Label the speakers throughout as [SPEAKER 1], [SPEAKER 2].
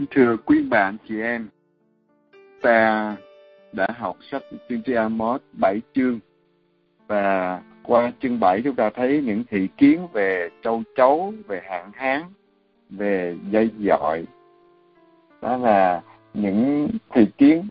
[SPEAKER 1] Kính thưa quý bạn chị em, ta đã học sách tiên tri Amos 7 chương, và qua chương 7 chúng ta thấy những thị kiến về châu chấu, về hạn hán, về dây dọi. Đó là những thị kiến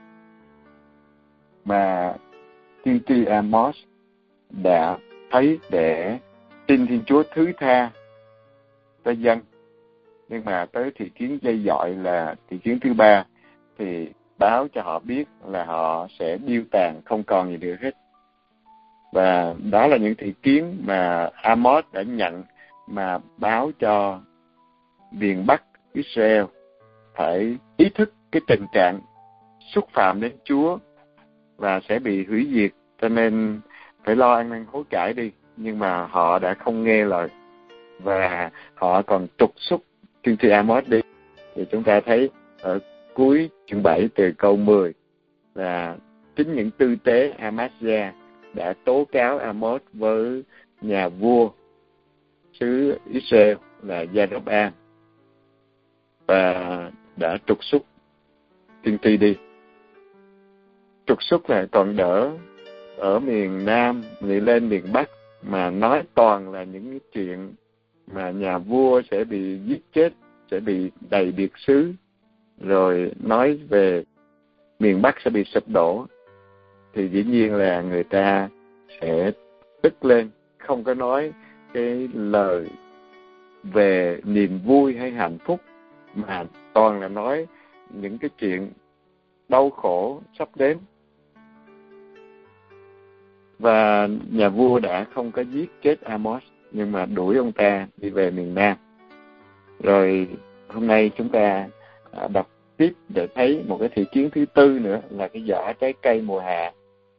[SPEAKER 1] mà tiên tri Amos đã thấy để xin Thiên Chúa thứ tha cho dân. Nhưng mà tới thị kiến dây dọi là thị kiến thứ ba, thì báo cho họ biết là họ sẽ điêu tàn, không còn gì nữa hết. Và đó là những thị kiến mà Amos đã nhận, mà báo cho miền Bắc Israel phải ý thức cái tình trạng xúc phạm đến Chúa và sẽ bị hủy diệt, cho nên phải lo ăn năn hối cải đi. Nhưng mà họ đã không nghe lời, và họ còn trục xuất tiên tri Amos đi. Thì chúng ta thấy ở cuối chương 7 từ câu 10 là chính những tư tế Amazia đã tố cáo Amos với nhà vua xứ Israel là Gia-đốc-am, và đã trục xuất tiên tri đi. Trục xuất là còn đỡ, ở miền Nam lại lên miền Bắc mà nói toàn là những cái chuyện mà nhà vua sẽ bị giết chết, sẽ bị đầy biệt xứ, rồi nói về miền Bắc sẽ bị sụp đổ, thì dĩ nhiên là người ta sẽ tức lên, không có nói cái lời về niềm vui hay hạnh phúc, mà toàn là nói những cái chuyện đau khổ sắp đến. Và nhà vua đã không có giết chết Amos, nhưng mà đuổi ông ta đi về miền Nam. Rồi hôm nay chúng ta đọc tiếp để thấy một cái thị kiến thứ tư nữa, là cái giỏ trái cây mùa hạ.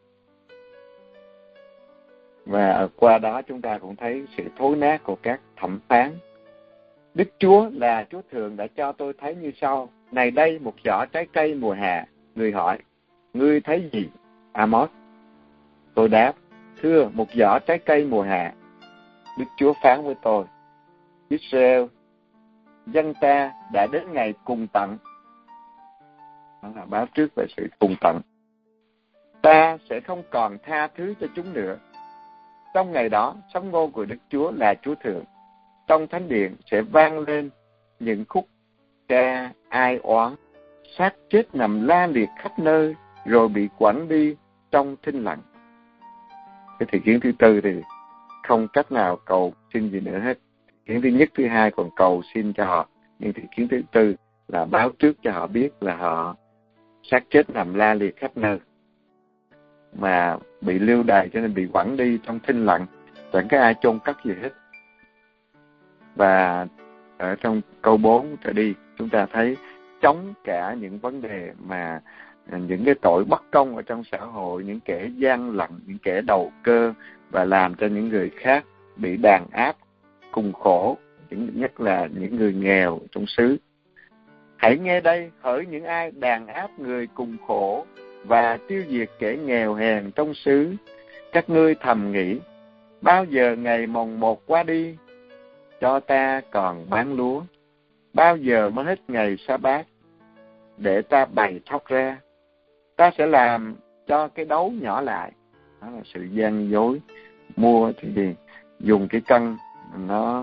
[SPEAKER 1] Và qua đó chúng ta cũng thấy sự thối nát của các thẩm phán. Đức Chúa là Chúa Thượng đã cho tôi thấy như sau: này đây, một giỏ trái cây mùa hạ. Người hỏi, ngươi thấy gì, Amos? Tôi đáp, thưa, một giỏ trái cây mùa hạ. Đức Chúa phán với tôi, Israel, dân ta đã đến ngày cùng tận. Đó là báo trước về sự cùng tận. Ta sẽ không còn tha thứ cho chúng nữa. Trong ngày đó, sấm ngôn của Đức Chúa là Chúa Thượng. Trong thánh điện sẽ vang lên những khúc ca ai oán, xác chết nằm la liệt khắp nơi, rồi bị quẳng đi trong thinh lặng. Cái thị kiến thứ tư thì không cách nào cầu xin gì nữa hết. Thị kiến thứ nhất, thứ hai còn cầu xin cho họ, nhưng thị kiến thứ tư là báo trước cho họ biết là họ xác chết nằm la liệt khắp nơi, mà bị lưu đày cho nên bị quẳng đi trong thinh lặng, chẳng có ai chôn cất gì hết. Và ở trong câu 4 trở đi, chúng ta thấy chống cả những vấn đề mà những cái tội bất công ở trong xã hội, những kẻ gian lận, những kẻ đầu cơ, và làm cho những người khác bị đàn áp, cùng khổ, nhất là những người nghèo trong xứ. Hãy nghe đây, hỡi những ai đàn áp người cùng khổ và tiêu diệt kẻ nghèo hèn trong xứ. Các ngươi thầm nghĩ, bao giờ ngày mồng 1 qua đi, cho ta còn bán lúa? Bao giờ mới hết ngày sa-bát, để ta bày thóc ra? Ta sẽ làm cho cái đấu nhỏ lại. Đó là sự gian dối. Mua thì gì? Dùng cái cân nó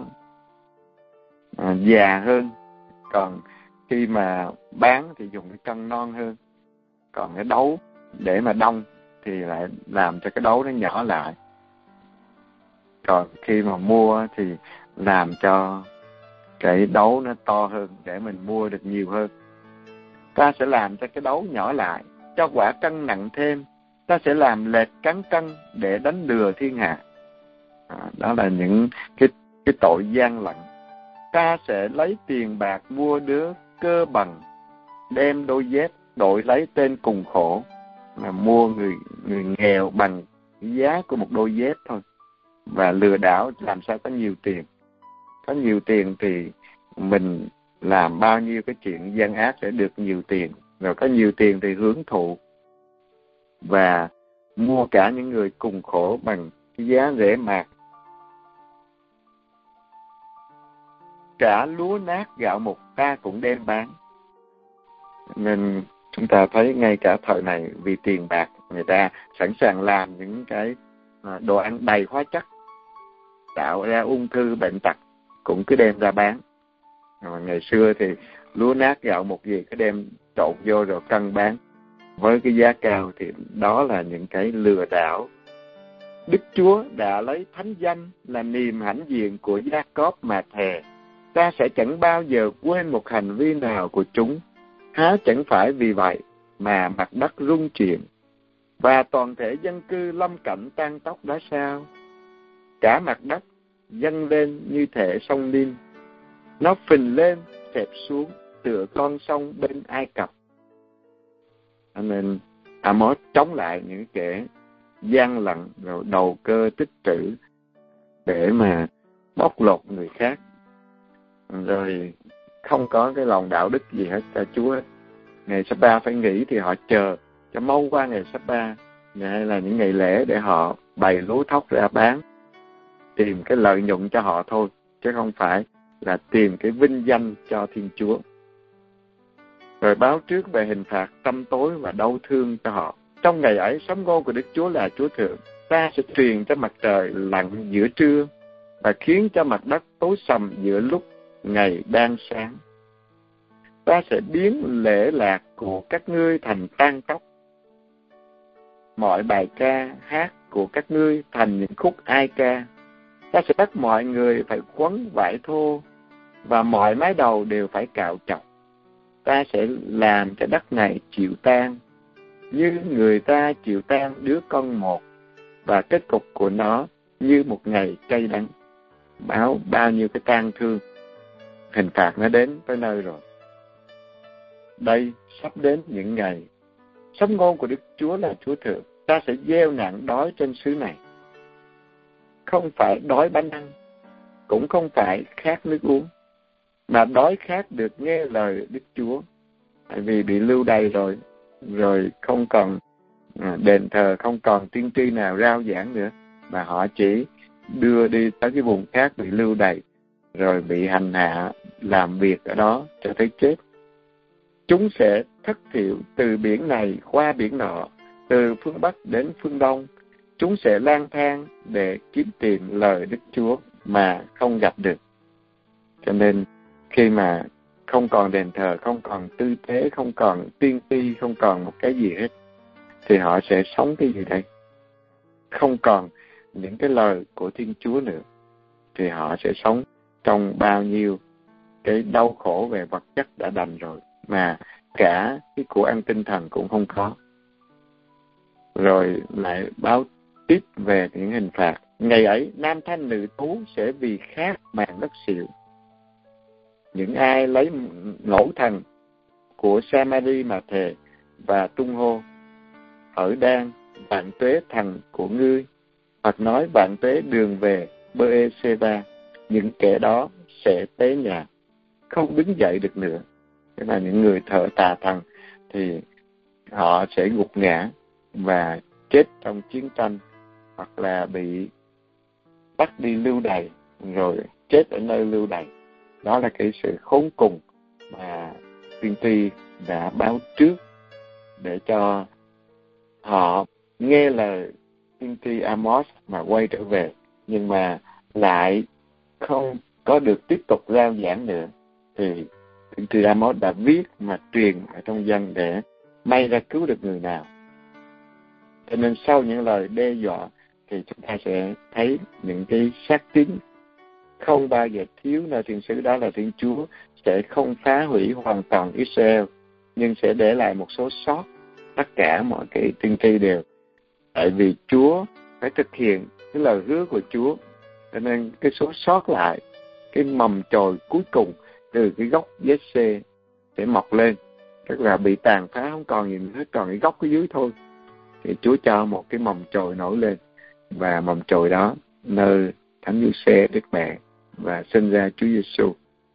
[SPEAKER 1] già hơn, còn khi mà bán thì dùng cái cân non hơn. Còn cái đấu để mà đông thì lại làm cho cái đấu nó nhỏ lại. Còn khi mà mua thì làm cho cái đấu nó to hơn để mình mua được nhiều hơn. Ta sẽ làm cho cái đấu nhỏ lại, cho quả cân nặng thêm. Ta sẽ làm lệch cán cân để đánh lừa thiên hạ. Đó là những cái tội gian lận. Ta sẽ lấy tiền bạc mua đứa cơ bằng, đem đôi dép đổi lấy tên cùng khổ, mà mua người nghèo bằng giá của một đôi dép thôi, và lừa đảo làm sao có nhiều tiền. Có nhiều tiền thì mình làm bao nhiêu cái chuyện gian ác sẽ được nhiều tiền, rồi có nhiều tiền thì hưởng thụ, và mua cả những người cùng khổ bằng cái giá rẻ mạt. Cả lúa nát gạo mục ta cũng đem bán, Nên chúng ta thấy ngay cả thời này vì tiền bạc, người ta sẵn sàng làm những cái đồ ăn đầy hóa chất, tạo ra ung thư bệnh tật cũng cứ đem ra bán. Ngày xưa thì lúa nát gạo một gì cứ đem trộn vô rồi cân bán với cái giá cao, thì đó là những cái lừa đảo. Đức Chúa đã lấy thánh danh là niềm hãnh diện của Gia-cốp mà thề, ta sẽ chẳng bao giờ quên một hành vi nào của chúng. Há chẳng phải vì vậy mà mặt đất rung chuyển và toàn thể dân cư lâm cảnh tan tóc đó sao? Cả mặt đất dâng lên như thể sông Nin, nó phình lên xẹp xuống tựa con sông bên Ai Cập. Nên Amos chống lại những kẻ gian lận rồi đầu cơ tích trữ để mà bóc lột người khác, rồi không có cái lòng đạo đức gì hết cho Chúa hết. Ngày Sa-ba phải nghỉ thì họ chờ cho mau qua ngày Sa-ba, hay là những ngày lễ để họ bày lúa thóc ra bán, tìm cái lợi nhuận cho họ thôi, chứ không phải là tìm cái vinh danh cho Thiên Chúa. Rồi báo trước về hình phạt tăm tối và đau thương cho họ. Trong ngày ấy, sấm ngôn của Đức Chúa là Chúa Thượng, ta sẽ truyền cho mặt trời lặn giữa trưa và khiến cho mặt đất tối sầm giữa lúc ngày đang sáng. Ta sẽ biến lễ lạc của các ngươi thành tan tóc, mọi bài ca hát của các ngươi thành những khúc ai ca. Ta sẽ bắt mọi người phải quấn vải thô và mọi mái đầu đều phải cạo chọc. Ta sẽ làm cho đất này chịu tan như người ta chịu tan đứa con một, và kết cục của nó như một ngày cay đắng. Báo bao nhiêu cái tang thương, hình phạt nó đến tới nơi rồi. Đây sắp đến những ngày, sấm ngôn của Đức Chúa là Chúa Thượng, ta sẽ gieo nạn đói trên xứ này. Không phải đói bánh ăn, cũng không phải khát nước uống, mà đói khát được nghe lời Đức Chúa. Tại vì bị lưu đày rồi không còn đền thờ, không còn tiên tri nào rao giảng nữa, mà họ chỉ đưa đi tới cái vùng khác bị lưu đày, rồi bị hành hạ, làm việc ở đó cho tới chết. Chúng sẽ thất thiệu từ biển này qua biển nọ, từ phương Bắc đến phương Đông. Chúng sẽ lang thang để kiếm tìm lời Đức Chúa mà không gặp được. Cho nên khi mà không còn đền thờ, không còn tư tế, không còn tiên tri, không còn một cái gì hết, thì họ sẽ sống cái gì đây? Không còn những cái lời của Thiên Chúa nữa, thì họ sẽ sống trong bao nhiêu cái đau khổ về vật chất đã đành rồi, mà cả cái của ăn tinh thần cũng không có. Rồi lại báo tiếp về những hình phạt. Ngày ấy, nam thanh nữ tú sẽ vì khát màn đất xịu. Những ai lấy ngẫu thần của Samari mà thề và tung hô, ở đang vạn tuế thần của ngươi, hoặc nói vạn tuế đường về Bê-e-sê-ba, những kẻ đó sẽ tế nhà, không đứng dậy được nữa. Thế là những người thờ tà thần thì họ sẽ gục ngã và chết trong chiến tranh, hoặc là bị bắt đi lưu đày rồi chết ở nơi lưu đày. Đó là cái sự khốn cùng mà tiên tri đã báo trước để cho họ nghe lời tiên tri Amos mà quay trở về, nhưng mà lại không có được tiếp tục rao giảng nữa. Thì tiên tri Amos đã viết mà truyền ở trong dân để may ra cứu được người nào. Cho nên sau những lời đe dọa thì chúng ta sẽ thấy những cái xác tín không bao giờ thiếu nơi thiên sứ, đó là Thiên Chúa sẽ không phá hủy hoàn toàn Israel, nhưng sẽ để lại một số sót. Tất cả mọi cái tiên tri đều, tại vì Chúa phải thực hiện cái lời hứa của Chúa, cho nên cái số sót lại, cái mầm chồi cuối cùng từ cái gốc Giê-xê sẽ mọc lên, tức là bị tàn phá không còn gì nữa, còn cái gốc ở dưới thôi. Thì Chúa cho một cái mầm chồi nổi lên, và mầm chồi đó nơi Thánh Giuse Đức Mẹ và sinh ra Chúa Giêsu.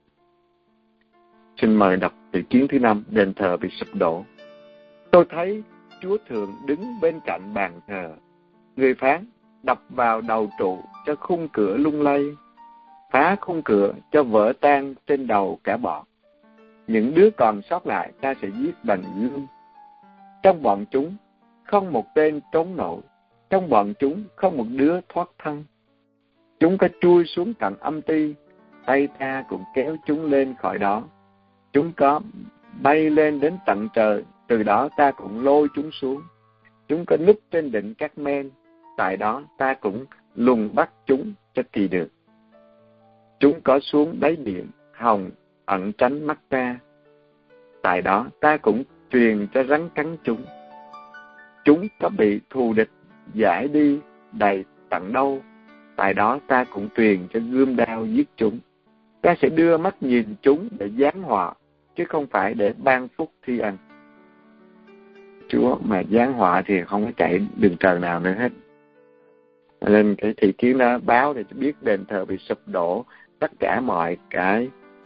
[SPEAKER 1] Xin mời đọc từ kiến thứ 5, đền thờ bị sụp đổ. Tôi thấy Chúa Thượng đứng bên cạnh bàn thờ. Người phán, đập vào đầu trụ cho khung cửa lung lay, phá khung cửa cho vỡ tan trên đầu cả bọn. những đứa còn sót lại ta sẽ giết bằng gươm. Trong bọn chúng không một tên trốn nổi, trong bọn chúng không một đứa thoát thân. Chúng có chui xuống tận âm ti, tay ta cũng kéo chúng lên khỏi đó. Chúng có bay lên đến tận trời, từ đó ta cũng lôi chúng xuống. Chúng có núp trên đỉnh các men, tại đó ta cũng lùng bắt chúng cho kỳ được. Chúng có xuống đáy biển hồng ẩn tránh mắt ta, tại đó ta cũng truyền cho rắn cắn chúng. Chúng có bị thù địch giải đi đầy tận đâu, tại đó ta cũng truyền cho gươm đao giết chúng. Ta sẽ đưa mắt nhìn chúng để giáng họa, chứ không phải để ban phúc thi ân. Chúa mà giáng họa thì không có chạy đường trời nào nữa hết. Nên cái thị kiến đó báo để biết đền thờ bị sụp đổ, tất cả mọi cái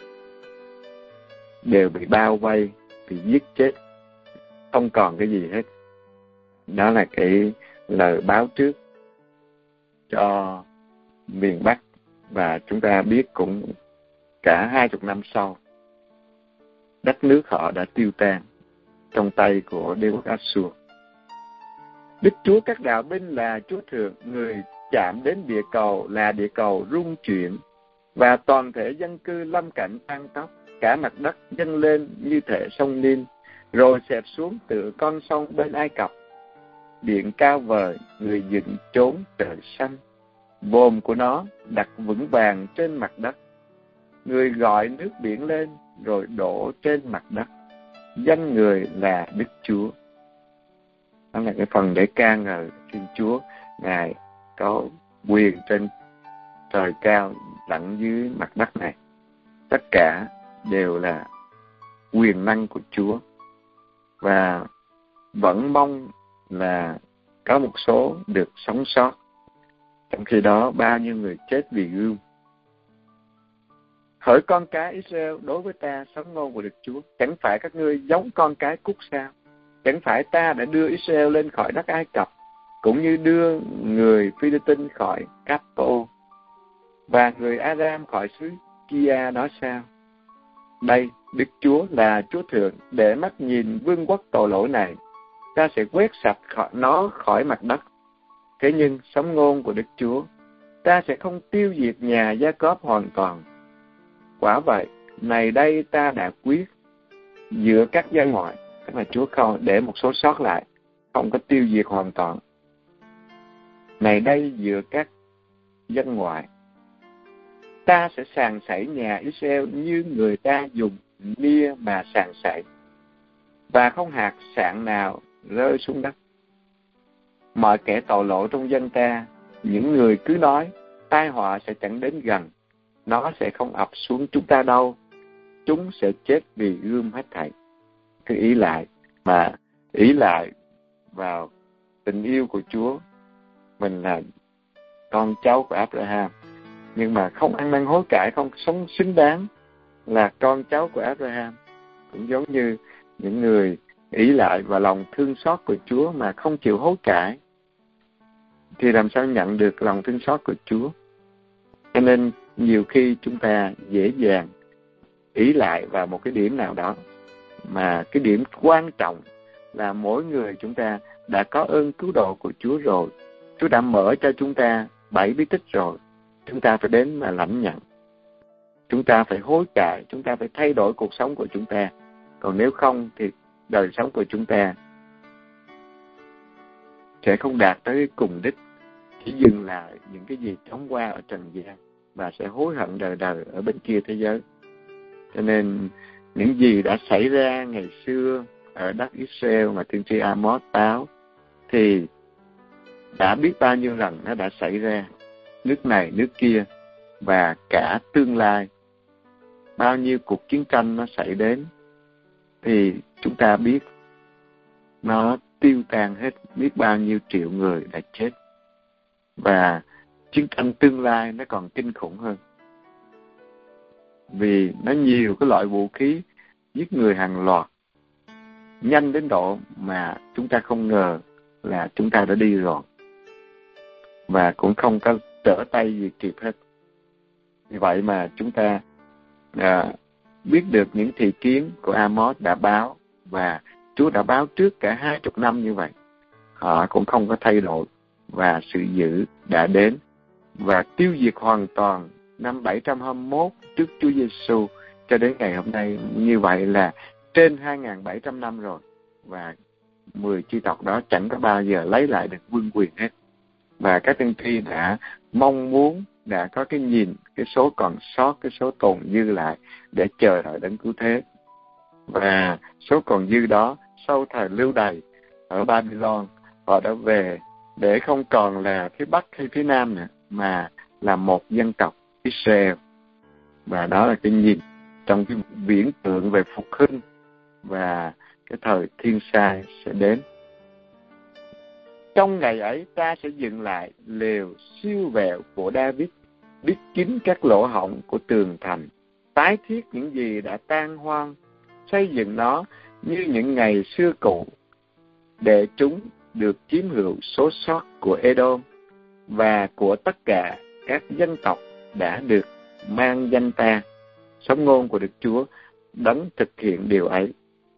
[SPEAKER 1] đều bị bao vây, bị giết chết, không còn cái gì hết. Đó là cái lời báo trước cho miền Bắc, và chúng ta biết cũng cả 20 năm sau, đất nước họ đã tiêu tan trong tay của đế quốc Assur. Đức Chúa các đạo binh là Chúa Thượng, người chạm đến địa cầu là địa cầu rung chuyển, và toàn thể dân cư lâm cảnh tan tóc. Cả mặt đất dâng lên như thể sông Nin, rồi xẹp xuống tựa con sông bên Ai Cập. Điện cao vời, người dựng chốn trời xanh, vòm của nó đặt vững vàng trên mặt đất. Người gọi nước biển lên, rồi đổ trên mặt đất. Danh người là Đức Chúa. Đó là cái phần để ca ngợi Thiên Chúa. Ngài có quyền trên trời cao lẫn dưới mặt đất này. Tất cả đều là quyền năng của Chúa. Và vẫn mong là có một số được sống sót. Trong khi đó bao nhiêu người chết vì gươm. Hỡi con cái Israel, đối với ta sống ngôn của Đức Chúa, chẳng phải các ngươi giống con cái cút sao? Chẳng phải ta đã đưa Israel lên khỏi đất Ai Cập, cũng như đưa người Philippines khỏi Capo, và người Aram khỏi xứ Kia đó sao? Đây, Đức Chúa là Chúa Thượng, để mắt nhìn vương quốc tội lỗi này. Ta sẽ quét sạch nó khỏi mặt đất. Thế nhưng, sống ngôn của Đức Chúa, ta sẽ không tiêu diệt nhà Gia-cốp hoàn toàn. Quả vậy, này đây ta đã quyết giữa các dân ngoại, tức là Chúa không để một số sót lại, không có tiêu diệt hoàn toàn. Này đây giữa các dân ngoại, ta sẽ sàng sảy nhà Israel như người ta dùng nia mà sàng sảy, và không hạt sạn nào rơi xuống đất. Mọi kẻ tội lỗi trong dân ta, những người cứ nói, tai họa sẽ chẳng đến gần, nó sẽ không ập xuống chúng ta đâu, chúng sẽ chết vì gươm hết thảy. Cứ ý lại vào tình yêu của Chúa. Mình là con cháu của Abraham, nhưng mà không ăn năn hối cải, không sống xứng đáng là con cháu của Abraham. Cũng giống như những người ý lại vào lòng thương xót của Chúa mà không chịu hối cải, thì làm sao nhận được lòng thương xót của Chúa? Cho nên nhiều khi chúng ta dễ dàng ý lại vào một cái điểm nào đó, mà cái điểm quan trọng là mỗi người chúng ta đã có ơn cứu độ của Chúa rồi. Chúa đã mở cho chúng ta 7 bí tích rồi. Chúng ta phải đến mà lãnh nhận. Chúng ta phải hối cải, chúng ta phải thay đổi cuộc sống của chúng ta. Còn nếu không thì đời sống của chúng ta sẽ không đạt tới cùng đích, chỉ dừng lại những cái gì chóng qua ở trần gian và sẽ hối hận đời đời ở bên kia thế giới. Cho nên những gì đã xảy ra ngày xưa ở đất Israel mà tiên tri Amos báo thì đã biết bao nhiêu lần nó đã xảy ra, nước này, nước kia, và cả tương lai. Bao nhiêu cuộc chiến tranh nó xảy đến thì chúng ta biết nó tiêu tan hết, biết bao nhiêu triệu người đã chết. Và chiến tranh tương lai nó còn kinh khủng hơn, vì nó nhiều cái loại vũ khí giết người hàng loạt, nhanh đến độ mà chúng ta không ngờ là chúng ta đã đi rồi, và cũng không có trở tay gì kịp hết. Vì vậy mà chúng ta biết được những thị kiến của Amos đã báo, và Chúa đã báo trước cả 20 năm như vậy. Họ cũng không có thay đổi, và sự dữ đã đến và tiêu diệt hoàn toàn năm 721 trước Chúa Giêsu cho đến ngày hôm nay. Như vậy là trên 2.700 năm rồi, và 10 chi tộc đó chẳng có bao giờ lấy lại được vương quyền hết. Và các tiên tri đã mong muốn, đã có cái nhìn, cái số còn sót, cái số tồn dư lại để chờ đợi đấng cứu thế. Và số còn dư đó sau thời lưu đày ở Babylon, họ đã về để không còn là phía Bắc hay phía Nam nữa, mà là một dân tộc Israel. Và đó là cái nhìn trong cái viễn tượng về phục hưng và cái thời thiên sai sẽ đến. Trong ngày ấy ta sẽ dựng lại lều siêu vẹo của David, bít kín các lỗ hổng của tường thành, tái thiết những gì đã tan hoang, xây dựng nó như những ngày xưa cũ, để chúng được chiếm hữu số sót của Edom và của tất cả các dân tộc đã được mang danh ta. Sống ngôn của Đức Chúa đấng thực hiện điều ấy.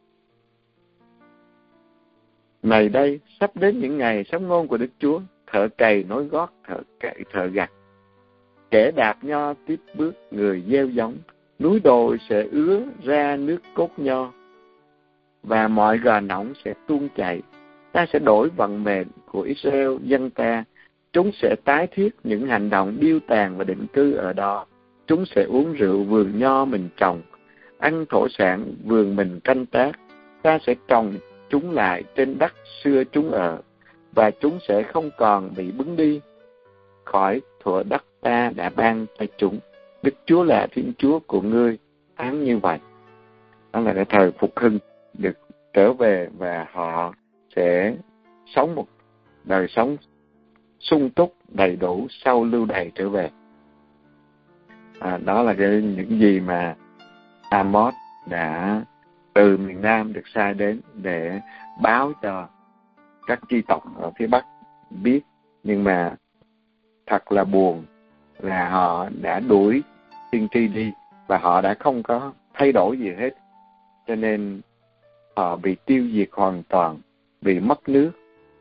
[SPEAKER 1] Này đây, sắp đến những ngày sống ngôn của Đức Chúa, thợ cày nối gót, thợ gặt. Kẻ đạp nho tiếp bước người gieo giống, núi đồi sẽ ứa ra nước cốt nho, và mọi gò nỏng sẽ tuôn chảy. Ta sẽ đổi vận mệnh của Israel dân ta. Chúng sẽ tái thiết những hành động điêu tàn và định cư ở đó. Chúng sẽ uống rượu vườn nho mình trồng, ăn thổ sản vườn mình canh tác. Ta sẽ trồng chúng lại trên đất xưa chúng ở, và chúng sẽ không còn bị bứng đi khỏi thửa đất ta đã ban cho chúng. Đức Chúa là Thiên Chúa của ngươi, phán như vậy. Đó là cái thời phục hưng được trở về, và họ sẽ sống một đời sống sung túc đầy đủ sau lưu đày trở về. Đó là những gì mà Amos đã từ miền Nam được sai đến để báo cho các chi tộc ở phía Bắc biết. Nhưng mà thật là buồn là họ đã đuổi tiên tri đi, và họ đã không có thay đổi gì hết, cho nên họ bị tiêu diệt hoàn toàn, bị mất nước.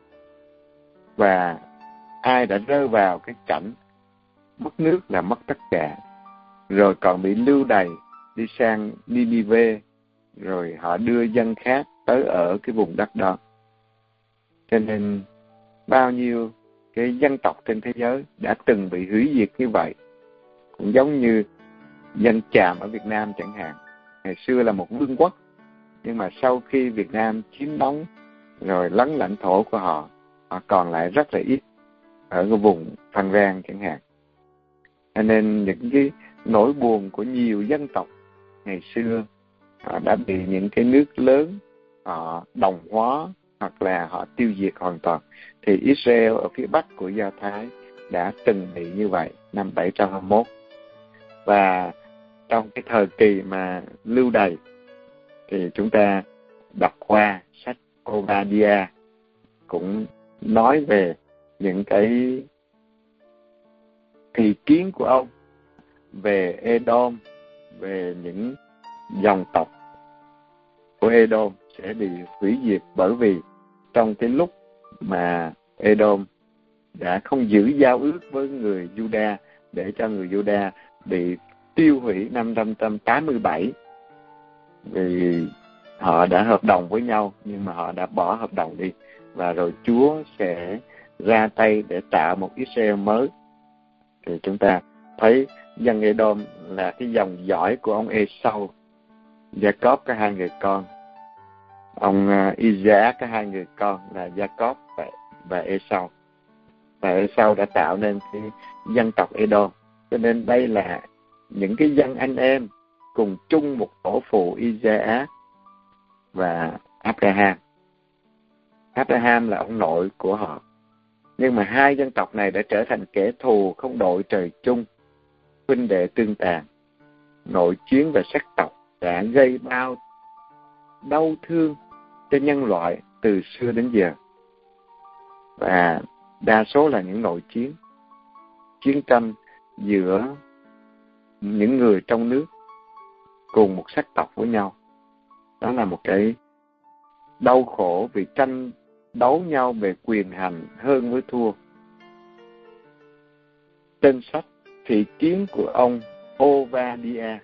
[SPEAKER 1] Và ai đã rơi vào cái cảnh mất nước là mất tất cả, rồi còn bị lưu đày đi sang Ninive, rồi họ đưa dân khác tới ở cái vùng đất đó. Cho nên bao nhiêu cái dân tộc trên thế giới đã từng bị hủy diệt như vậy. Cũng giống như dân Chàm ở Việt Nam chẳng hạn. Ngày xưa là một vương quốc, nhưng mà sau khi Việt Nam chiếm đóng rồi lấn lãnh thổ của họ, họ còn lại rất là ít ở cái vùng Phan Rang chẳng hạn. Cho nên những cái nỗi buồn của nhiều dân tộc ngày xưa, họ đã bị những cái nước lớn họ đồng hóa hoặc là họ tiêu diệt hoàn toàn. Thì Israel ở phía Bắc của Do Thái đã từng bị như vậy năm 721. Và trong cái thời kỳ mà lưu đày thì chúng ta đọc qua sách Obadiah cũng nói về những cái thị kiến của ông về Edom, về những dòng tộc của Edom sẽ bị hủy diệt, bởi vì trong cái lúc mà Edom đã không giữ giao ước với người Juda, để cho người Juda bị tiêu hủy năm 587, vì họ đã hợp đồng với nhau nhưng mà họ đã bỏ hợp đồng đi, và rồi Chúa sẽ ra tay để tạo một Israel mới. Thì chúng ta thấy dân Edom là cái dòng dõi của ông Esau. Jacob có 2 người con, ông Isaac có 2 người con là Jacob và Esau. Và Esau đã tạo nên cái dân tộc Edom. Cho nên đây là những cái dân anh em cùng chung một tổ phụ Isaac và Abraham. Abraham là ông nội của họ. Nhưng mà 2 dân tộc này đã trở thành kẻ thù không đội trời chung, huynh đệ tương tàn. Nội chiến và sắc tộc đã gây bao đau thương cho nhân loại từ xưa đến giờ. Và đa số là những nội chiến, chiến tranh giữa những người trong nước cùng một sắc tộc với nhau. Đó là một cái đau khổ vì tranh đấu nhau về quyền hành hơn với thua. Tên sách Thị kiến của ông Ovadia,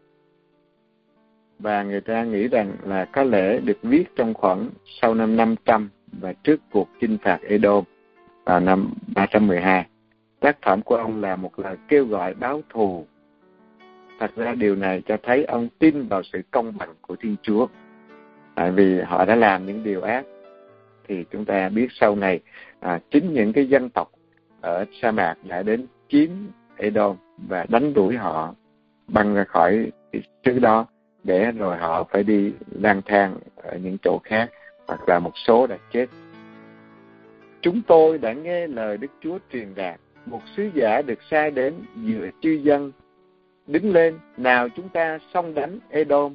[SPEAKER 1] và người ta nghĩ rằng là có lẽ được viết trong khoảng sau năm 500 và trước cuộc chinh phạt Edom vào năm 312. Tác phẩm của ông là một lời kêu gọi báo thù. Thật ra điều này cho thấy ông tin vào sự công bằng của Thiên Chúa. Tại vì họ đã làm những điều ác, thì chúng ta biết sau này chính những cái dân tộc ở sa mạc đã đến chiếm Edom và đánh đuổi họ băng ra khỏi xứ đó, để rồi họ phải đi lang thang ở những chỗ khác, hoặc là một số đã chết. Chúng tôi đã nghe lời Đức Chúa truyền đạt, một sứ giả được sai đến giữa chư dân. Đứng lên, nào chúng ta xông đánh Edom.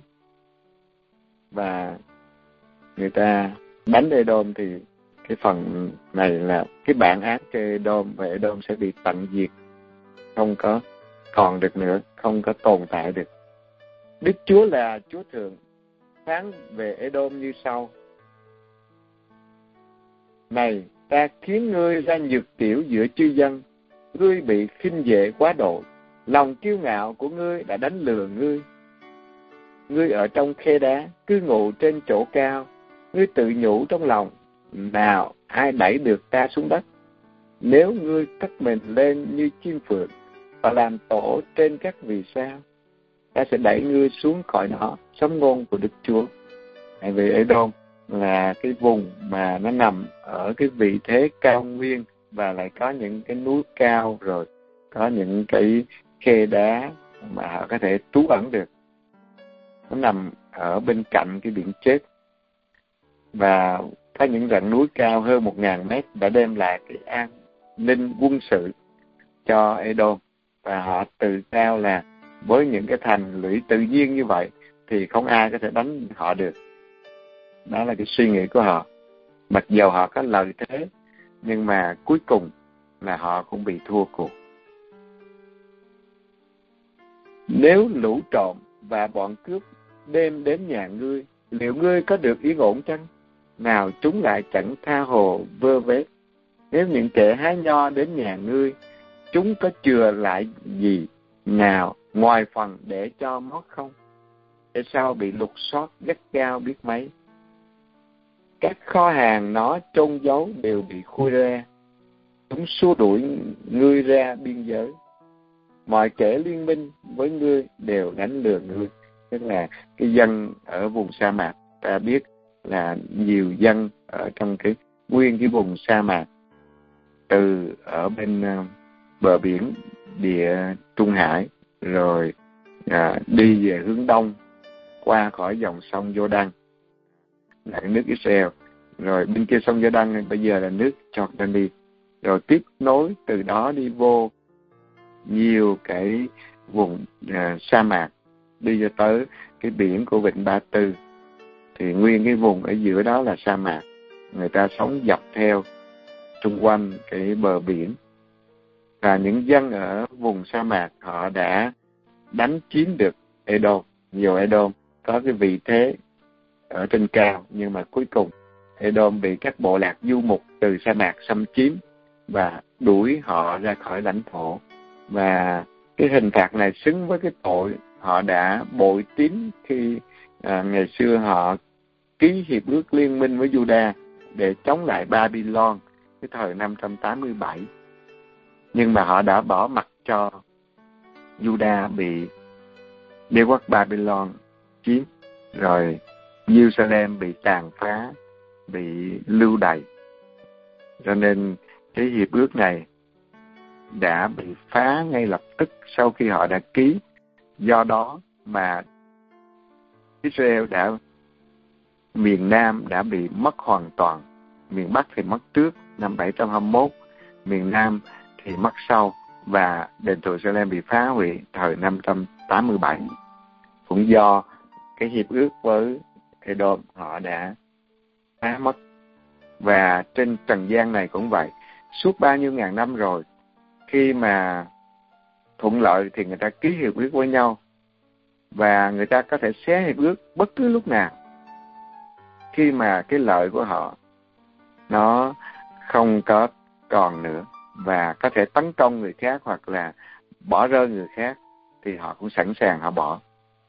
[SPEAKER 1] Và người ta đánh Edom thì cái phần này là cái bản án cho Edom, và Edom sẽ bị tận diệt, không có còn được nữa, không có tồn tại được. Đức Chúa là Chúa Thượng, phán về Edom như sau: Này, ta khiến ngươi ra nhược tiểu giữa chư dân, ngươi bị khinh dễ quá độ, lòng kiêu ngạo của ngươi đã đánh lừa ngươi. Ngươi ở trong khe đá, cứ ngụ trên chỗ cao, ngươi tự nhủ trong lòng, nào ai đẩy được ta xuống đất? Nếu ngươi cất mình lên như chim phượng và làm tổ trên các vì sao, ta sẽ đẩy ngươi xuống khỏi đó. Sấm ngôn của Đức Chúa. Tại vì Edom là cái vùng mà nó nằm ở cái vị thế cao nguyên, và lại có những cái núi cao, rồi có những cái khe đá mà họ có thể trú ẩn được. Nó nằm ở bên cạnh cái biển chết, và có những rặng núi cao hơn 1.000 mét đã đem lại cái an ninh quân sự cho Edom. Và họ tự cao là với những cái thành lũy tự nhiên như vậy thì không ai có thể đánh họ được. Đó là cái suy nghĩ của họ. Mặc dù họ có lợi thế, nhưng mà cuối cùng là họ cũng bị thua cuộc. Nếu lũ trộm và bọn cướp đêm đến nhà ngươi, liệu ngươi có được yên ổn chăng? Nào chúng lại chẳng tha hồ vơ vét. Nếu những kẻ hái nho đến nhà ngươi, chúng có chừa lại gì nào ngoài phần để cho mót không? Để sao bị lục soát gắt gao biết mấy? Các kho hàng nó chôn giấu đều bị khui ra. Chúng xua đuổi ngươi ra biên giới. Mọi kẻ liên minh với ngươi đều đánh lừa ngươi. Tức là cái dân ở vùng sa mạc, ta biết là nhiều dân ở trong cái nguyên cái vùng sa mạc, từ ở bên bờ biển địa Trung Hải, rồi đi về hướng đông qua khỏi dòng sông Giô-đăng là nước Israel, rồi bên kia sông Giô-đăng bây giờ là nước Jordani, rồi tiếp nối từ đó đi vô nhiều cái vùng sa mạc, đi cho tới cái biển của Vịnh Ba Tư. Thì nguyên cái vùng ở giữa đó là sa mạc, người ta sống dọc theo xung quanh cái bờ biển. Và những dân ở vùng sa mạc họ đã đánh chiếm được Edom. Nhiều Edom có cái vị thế ở trên cao, nhưng mà cuối cùng Edom bị các bộ lạc du mục từ sa mạc xâm chiếm và đuổi họ ra khỏi lãnh thổ. Và cái hình phạt này xứng với cái tội họ đã bội tín khi ngày xưa họ ký hiệp ước liên minh với Juda để chống lại Babylon cái thời 587. Nhưng mà họ đã bỏ mặc cho Juda bị đế quốc Babylon chiếm, rồi Jerusalem bị tàn phá, bị lưu đày. Cho nên cái hiệp ước này đã bị phá ngay lập tức sau khi họ đã ký. Do đó mà Israel miền Nam đã bị mất hoàn toàn. Miền Bắc thì mất trước năm 721, miền Nam thì mất sau, và đền thờ Jerusalem bị phá hủy thời 587. Cũng do cái hiệp ước với Edom họ đã phá mất. Và trên trần gian này cũng vậy. Suốt bao nhiêu ngàn năm rồi, khi mà thuận lợi thì người ta ký hiệp ước với nhau. và người ta có thể xé hiệp ước bất cứ lúc nào khi mà cái lợi của họ nó không có còn nữa, và có thể tấn công người khác hoặc là bỏ rơi người khác, thì họ cũng sẵn sàng họ bỏ.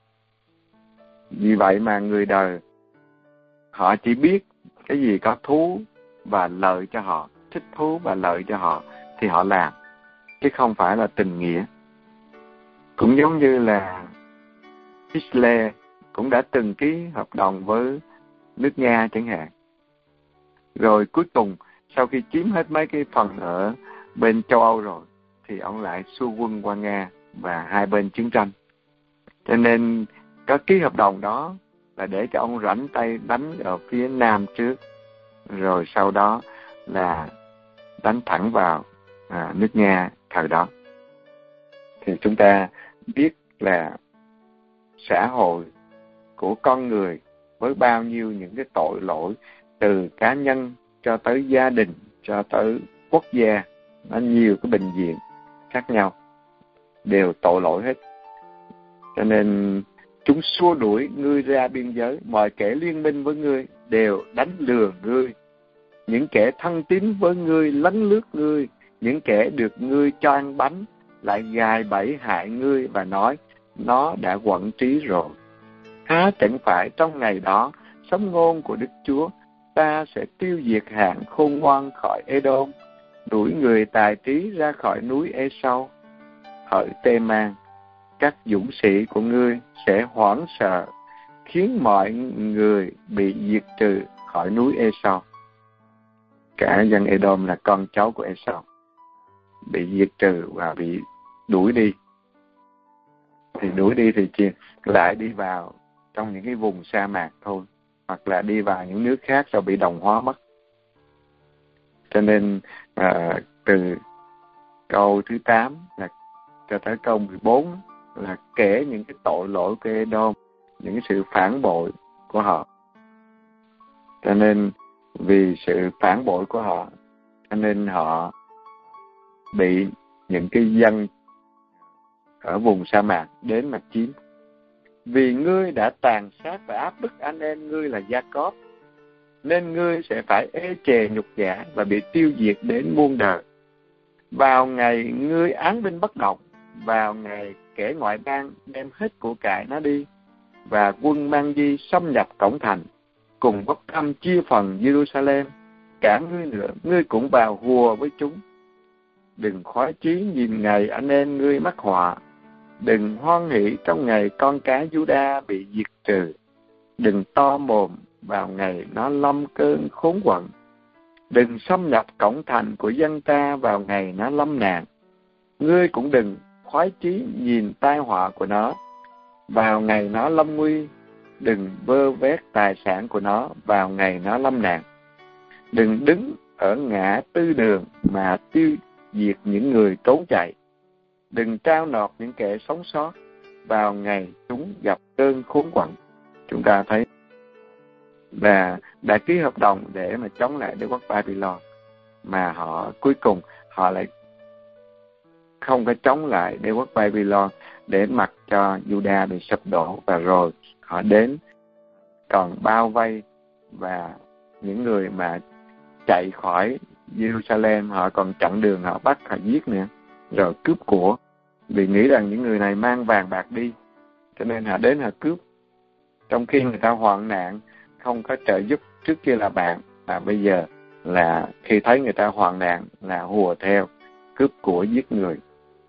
[SPEAKER 1] Vì vậy mà người đời họ chỉ biết cái gì có thú và lợi cho họ, thích thú và lợi cho họ thì họ làm, chứ không phải là tình nghĩa. Cũng giống như là Hitler cũng đã từng ký hợp đồng với nước Nga chẳng hạn. Rồi cuối cùng sau khi chiếm hết mấy cái phần ở bên châu Âu rồi thì ông lại xua quân qua Nga và hai bên chiến tranh. Cho nên có ký hợp đồng đó là để cho ông rảnh tay đánh ở phía Nam trước, rồi sau đó là đánh thẳng vào nước Nga thời đó. Thì chúng ta biết là xã hội của con người với bao nhiêu những cái tội lỗi, từ cá nhân cho tới gia đình cho tới quốc gia, nó nhiều cái bệnh viện khác nhau, đều tội lỗi hết. Cho nên chúng xua đuổi ngươi ra biên giới, mọi kẻ liên minh với ngươi đều đánh lừa ngươi. Những kẻ thân tín với ngươi lấn lướt ngươi, những kẻ được ngươi cho ăn bánh lại gài bẫy hại ngươi và nói nó đã quẫn trí rồi. Há chẳng phải trong ngày đó sấm ngôn của Đức Chúa, ta sẽ tiêu diệt hạng khôn ngoan khỏi Edom, đuổi người tài trí ra khỏi núi Ê-sau. Hỡi Tê-man, các dũng sĩ của ngươi sẽ hoảng sợ, khiến mọi người bị diệt trừ khỏi núi Ê-sau. Cả dân Edom là con cháu của Ê-sau, bị diệt trừ và bị đuổi đi. Thì đuổi đi thì chỉ lại đi vào trong những cái vùng sa mạc thôi, hoặc là đi vào những nước khác rồi bị đồng hóa mất. Cho nên từ câu thứ 8 là cho tới câu 14 là kể những cái tội lỗi của Edom, những cái sự phản bội của họ. Cho nên vì sự phản bội của họ, cho nên họ bị những cái dân ở vùng sa mạc đến mà chiếm. Vì ngươi đã tàn sát và áp bức anh em ngươi là Gia-cóp, nên ngươi sẽ phải ê chề nhục nhã và bị tiêu diệt đến muôn đời. Vào ngày ngươi án binh bất động, vào ngày kẻ ngoại bang đem hết của cải nó đi, và quân mang di xâm nhập cổng thành, cùng bốc thăm chia phần Jerusalem, cả ngươi nữa, ngươi cũng vào hùa với chúng. Đừng khoái chí nhìn ngày anh em ngươi mắc họa, đừng hoan hỷ trong ngày con cái Giu-đa bị diệt trừ, đừng to mồm vào ngày nó lâm cơn khốn quẫn, đừng xâm nhập cổng thành của dân ta vào ngày nó lâm nạn. Ngươi cũng đừng khoái chí nhìn tai họa của nó vào ngày nó lâm nguy, đừng vơ vét tài sản của nó vào ngày nó lâm nạn. Đừng đứng ở ngã tư đường mà tiêu diệt những người trốn chạy, đừng trao nộp những kẻ sống sót vào ngày chúng gặp cơn khốn quẫn. Chúng ta thấy là đã ký hợp đồng để mà chống lại đế quốc Babylon, mà họ cuối cùng họ lại không có chống lại đế quốc Babylon để mặc cho Juda bị sụp đổ, và rồi họ đến còn bao vây, và những người mà chạy khỏi Jerusalem họ còn chặn đường, họ bắt, họ giết nữa, rồi cướp của, vì nghĩ rằng những người này mang vàng bạc đi, cho nên họ đến họ cướp. Trong khi người ta hoạn nạn, không có trợ giúp, trước kia là bạn, mà bây giờ là khi thấy người ta hoạn nạn là hùa theo, cướp của, giết người.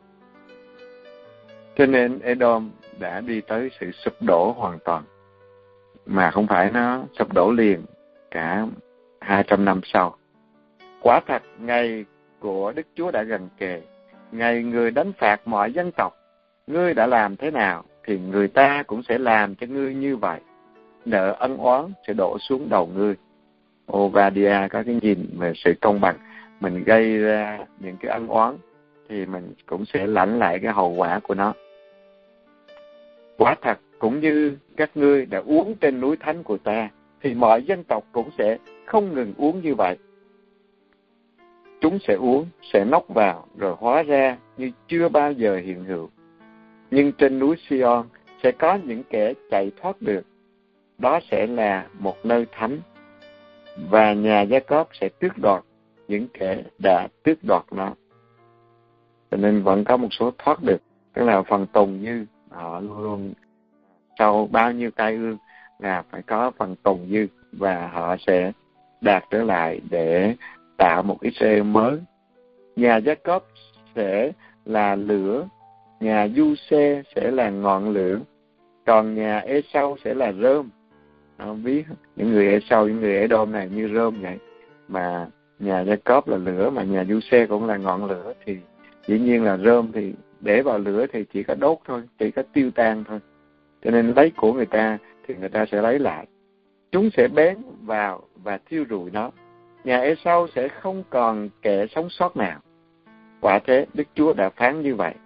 [SPEAKER 1] Cho nên Edom đã đi tới sự sụp đổ hoàn toàn, mà không phải nó sụp đổ liền, cả 200 năm sau. Quả thật ngày của Đức Chúa đã gần kề, ngày người đánh phạt mọi dân tộc. Ngươi đã làm thế nào thì người ta cũng sẽ làm cho ngươi như vậy. Nợ ân oán sẽ đổ xuống đầu ngươi. Ovadia có cái nhìn về sự công bằng. Mình gây ra những cái ân oán thì mình cũng sẽ lãnh lại cái hậu quả của nó. Quả thật cũng như các ngươi đã uống trên núi thánh của ta, thì mọi dân tộc cũng sẽ không ngừng uống như vậy. Chúng sẽ uống, sẽ nốc vào, rồi hóa ra như chưa bao giờ hiện hữu. Nhưng trên núi Sion sẽ có những kẻ chạy thoát được. Đó sẽ là một nơi thánh. Và nhà Gia-cốp sẽ tước đoạt những kẻ đã tước đoạt nó. Cho nên vẫn có một số thoát được. Tức là phần tồn dư. Họ luôn luôn sau bao nhiêu tai ương là phải có phần tồn dư. Và họ sẽ đạt trở lại để tạo một Israel mới. Nhà Gia-cốp sẽ là lửa, nhà Du-xê sẽ là ngọn lửa, còn nhà Ê-sau sẽ là rơm. Ví những người Ê-sau, những người Ê-đôm này như rơm vậy, mà nhà Gia-cốp là lửa, mà nhà Du-xê cũng là ngọn lửa, thì dĩ nhiên là rơm thì để vào lửa thì chỉ có đốt thôi, chỉ có tiêu tan thôi. Cho nên lấy của người ta thì người ta sẽ lấy lại. Chúng sẽ bén vào và thiêu rụi nó. Nhà Ê-sau sẽ không còn kẻ sống sót nào. Quả thế, Đức Chúa đã phán như vậy.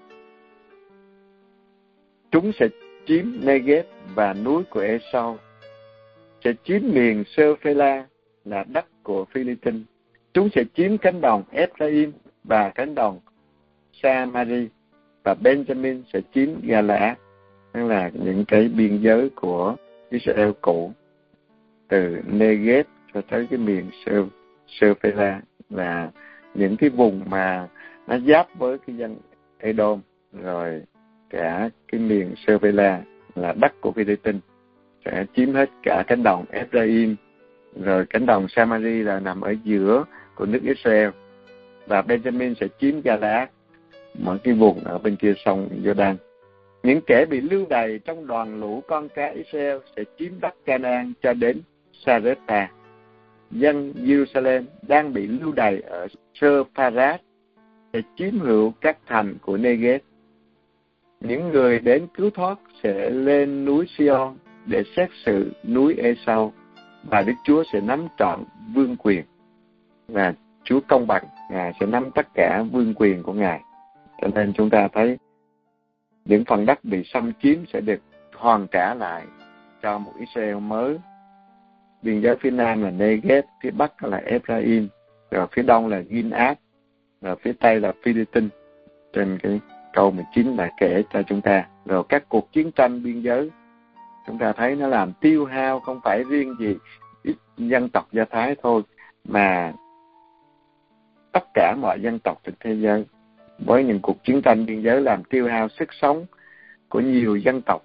[SPEAKER 1] Chúng sẽ chiếm Negev và núi của Ê-sau, sẽ chiếm miền Sơ-phê-la là đất của Phi-li-tinh. Chúng sẽ chiếm cánh đồng Ephraim và cánh đồng Sa-ma-ri, và Benjamin sẽ chiếm Ga-la-át, tức là những cái biên giới của Israel cũ, từ Negev cho tới cái miền Sơ-phê-la, là những cái vùng mà nó giáp với cái dân Edom, rồi cả cái miền Sơ-phê-la là đất của Phi-li-tinh sẽ chiếm hết cả cánh đồng Ephraim, rồi cánh đồng Sa-ma-ri là nằm ở giữa của nước Israel, và Benjamin sẽ chiếm Ga-la-át, mọi cái vùng ở bên kia sông Giô-đan. Những kẻ bị lưu đày trong đoàn lũ con cái Israel sẽ chiếm đất Canaan cho đến Sarepta. Dân Jerusalem đang bị lưu đày ở Sơ-pha-rát sẽ chiếm hữu các thành của Negev. Những người đến cứu thoát sẽ lên núi Sion để xét xử núi Ê-sau, và Đức Chúa sẽ nắm trọn vương quyền. Và Chúa công bằng, Ngài sẽ nắm tất cả vương quyền của Ngài. Cho nên chúng ta thấy những phần đất bị xâm chiếm sẽ được hoàn trả lại cho một Israel mới. Biên giới phía nam là Negev, phía bắc là Ephraim, rồi phía đông là Gin-át, rồi phía tây là Phi-li-tinh. Trên cái câu 19 là kể cho chúng ta. Rồi các cuộc chiến tranh biên giới, chúng ta thấy nó làm tiêu hao không phải riêng gì ít dân tộc Do Thái thôi, mà tất cả mọi dân tộc trên thế giới. Với những cuộc chiến tranh biên giới làm tiêu hao sức sống của nhiều dân tộc.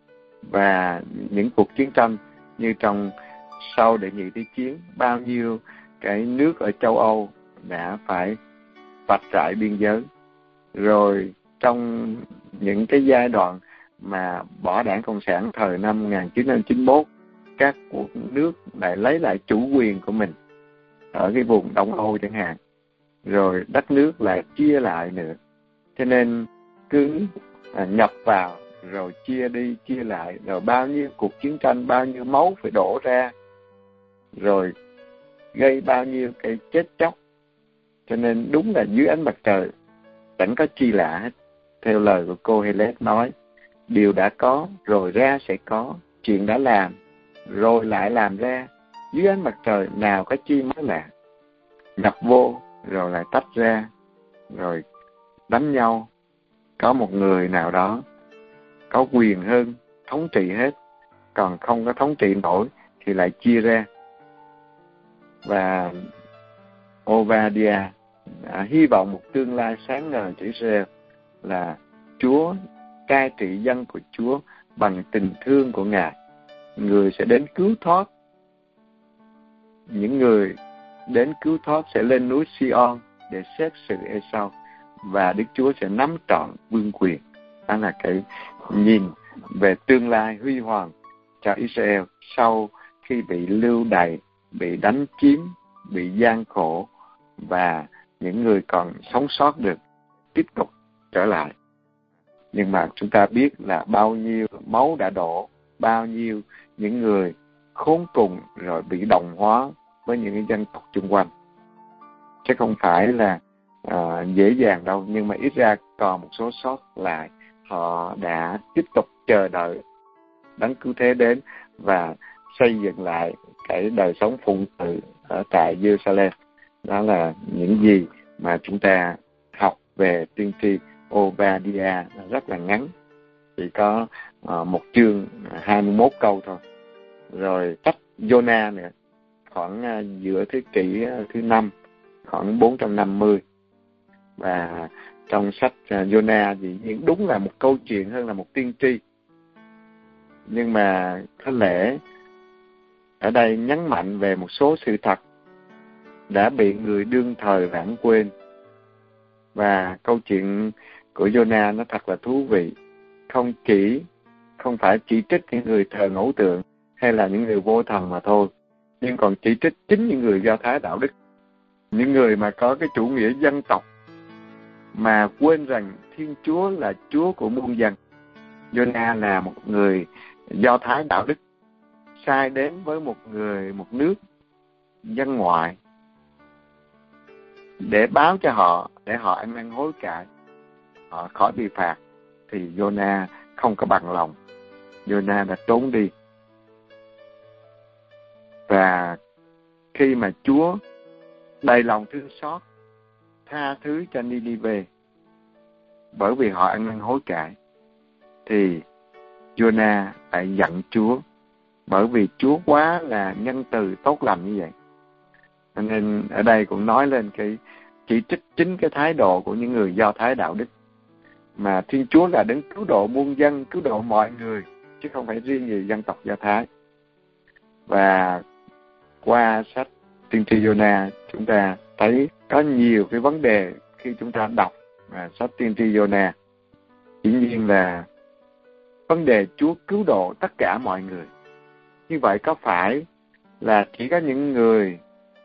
[SPEAKER 1] Và những cuộc chiến tranh như trong sau Đệ nhị Thế chiến, bao nhiêu cái nước ở châu Âu đã phải vạch trại biên giới. Rồi trong những cái giai đoạn mà bỏ Đảng Cộng sản thời năm 1991, các quốc nước lại lấy lại chủ quyền của mình ở cái vùng Đông Âu chẳng hạn. Rồi đất nước lại chia lại nữa. Cho nên cứ nhập vào, rồi chia đi, chia lại, rồi bao nhiêu cuộc chiến tranh, bao nhiêu máu phải đổ ra, rồi gây bao nhiêu cái chết chóc. Cho nên đúng là dưới ánh mặt trời chẳng có chi lạ hết. Theo lời của cô Helen nói, điều đã có rồi ra sẽ có, chuyện đã làm rồi lại làm ra. Dưới ánh mặt trời nào có chi mới lạ. Nhập vô rồi lại tách ra, rồi đánh nhau. Có một người nào đó có quyền hơn, thống trị hết, còn không có thống trị nổi thì lại chia ra. Và Obadiah đã hy vọng một tương lai sáng ngời cho Israel là Chúa cai trị dân của Chúa bằng tình thương của Ngài. Người sẽ đến cứu thoát. Những người đến cứu thoát sẽ lên núi Sion để xét xử Ê-sau, và Đức Chúa sẽ nắm trọn vương quyền. Đó là cái nhìn về tương lai huy hoàng cho Israel sau khi bị lưu đày, bị đánh chiếm, bị gian khổ, và những người còn sống sót được tiếp tục trở lại. Nhưng mà chúng ta biết là bao nhiêu máu đã đổ, bao nhiêu những người khốn cùng rồi bị đồng hóa với những dân tộc chung quanh. Chứ không phải là dễ dàng đâu, nhưng mà ít ra còn một số sót lại. Họ đã tiếp tục chờ đợi Đấng Cứu Thế đến và xây dựng lại cái đời sống phụng sự ở tại Jerusalem. Đó là những gì mà chúng ta học về tiên tri Obadiah rất là ngắn. chỉ có một chương 21 câu thôi. Rồi sách Jonah nữa, khoảng giữa thế kỷ thứ 5, khoảng 450. Và trong sách Jonah thì đúng là một câu chuyện hơn là một tiên tri. Nhưng mà có lẽ ở đây nhấn mạnh về một số sự thật đã bị người đương thời lãng quên. Và câu chuyện của Jonah nó thật là thú vị. Không phải chỉ trích những người thờ ngẫu tượng hay là những người vô thần mà thôi, nhưng còn chỉ trích chính những người Do Thái đạo đức, những người mà có cái chủ nghĩa dân tộc mà quên rằng Thiên Chúa là Chúa của muôn dân. Jonah là một người Do Thái đạo đức, sai đến với một nước dân ngoại để báo cho họ, để họ ăn năn hối cải, họ khỏi bị phạt. Thì Jonah không có bằng lòng, Jonah đã trốn đi. Và khi mà Chúa đầy lòng thương xót, tha thứ cho Ninive bởi vì họ ăn năn hối cải, thì Jonah lại giận Chúa bởi vì Chúa quá là nhân từ tốt lành như vậy. Cho nên ở đây cũng nói lên cái chỉ trích chính cái thái độ của những người Do Thái đạo đức, mà Thiên Chúa là đấng cứu độ muôn dân, cứu độ mọi người, chứ không phải riêng gì dân tộc Do Thái. Và qua sách tiên tri Jonah, chúng ta thấy có nhiều cái vấn đề khi chúng ta đọc sách tiên tri Jonah. Dĩ nhiên là vấn đề Chúa cứu độ tất cả mọi người. Như vậy có phải là chỉ có những người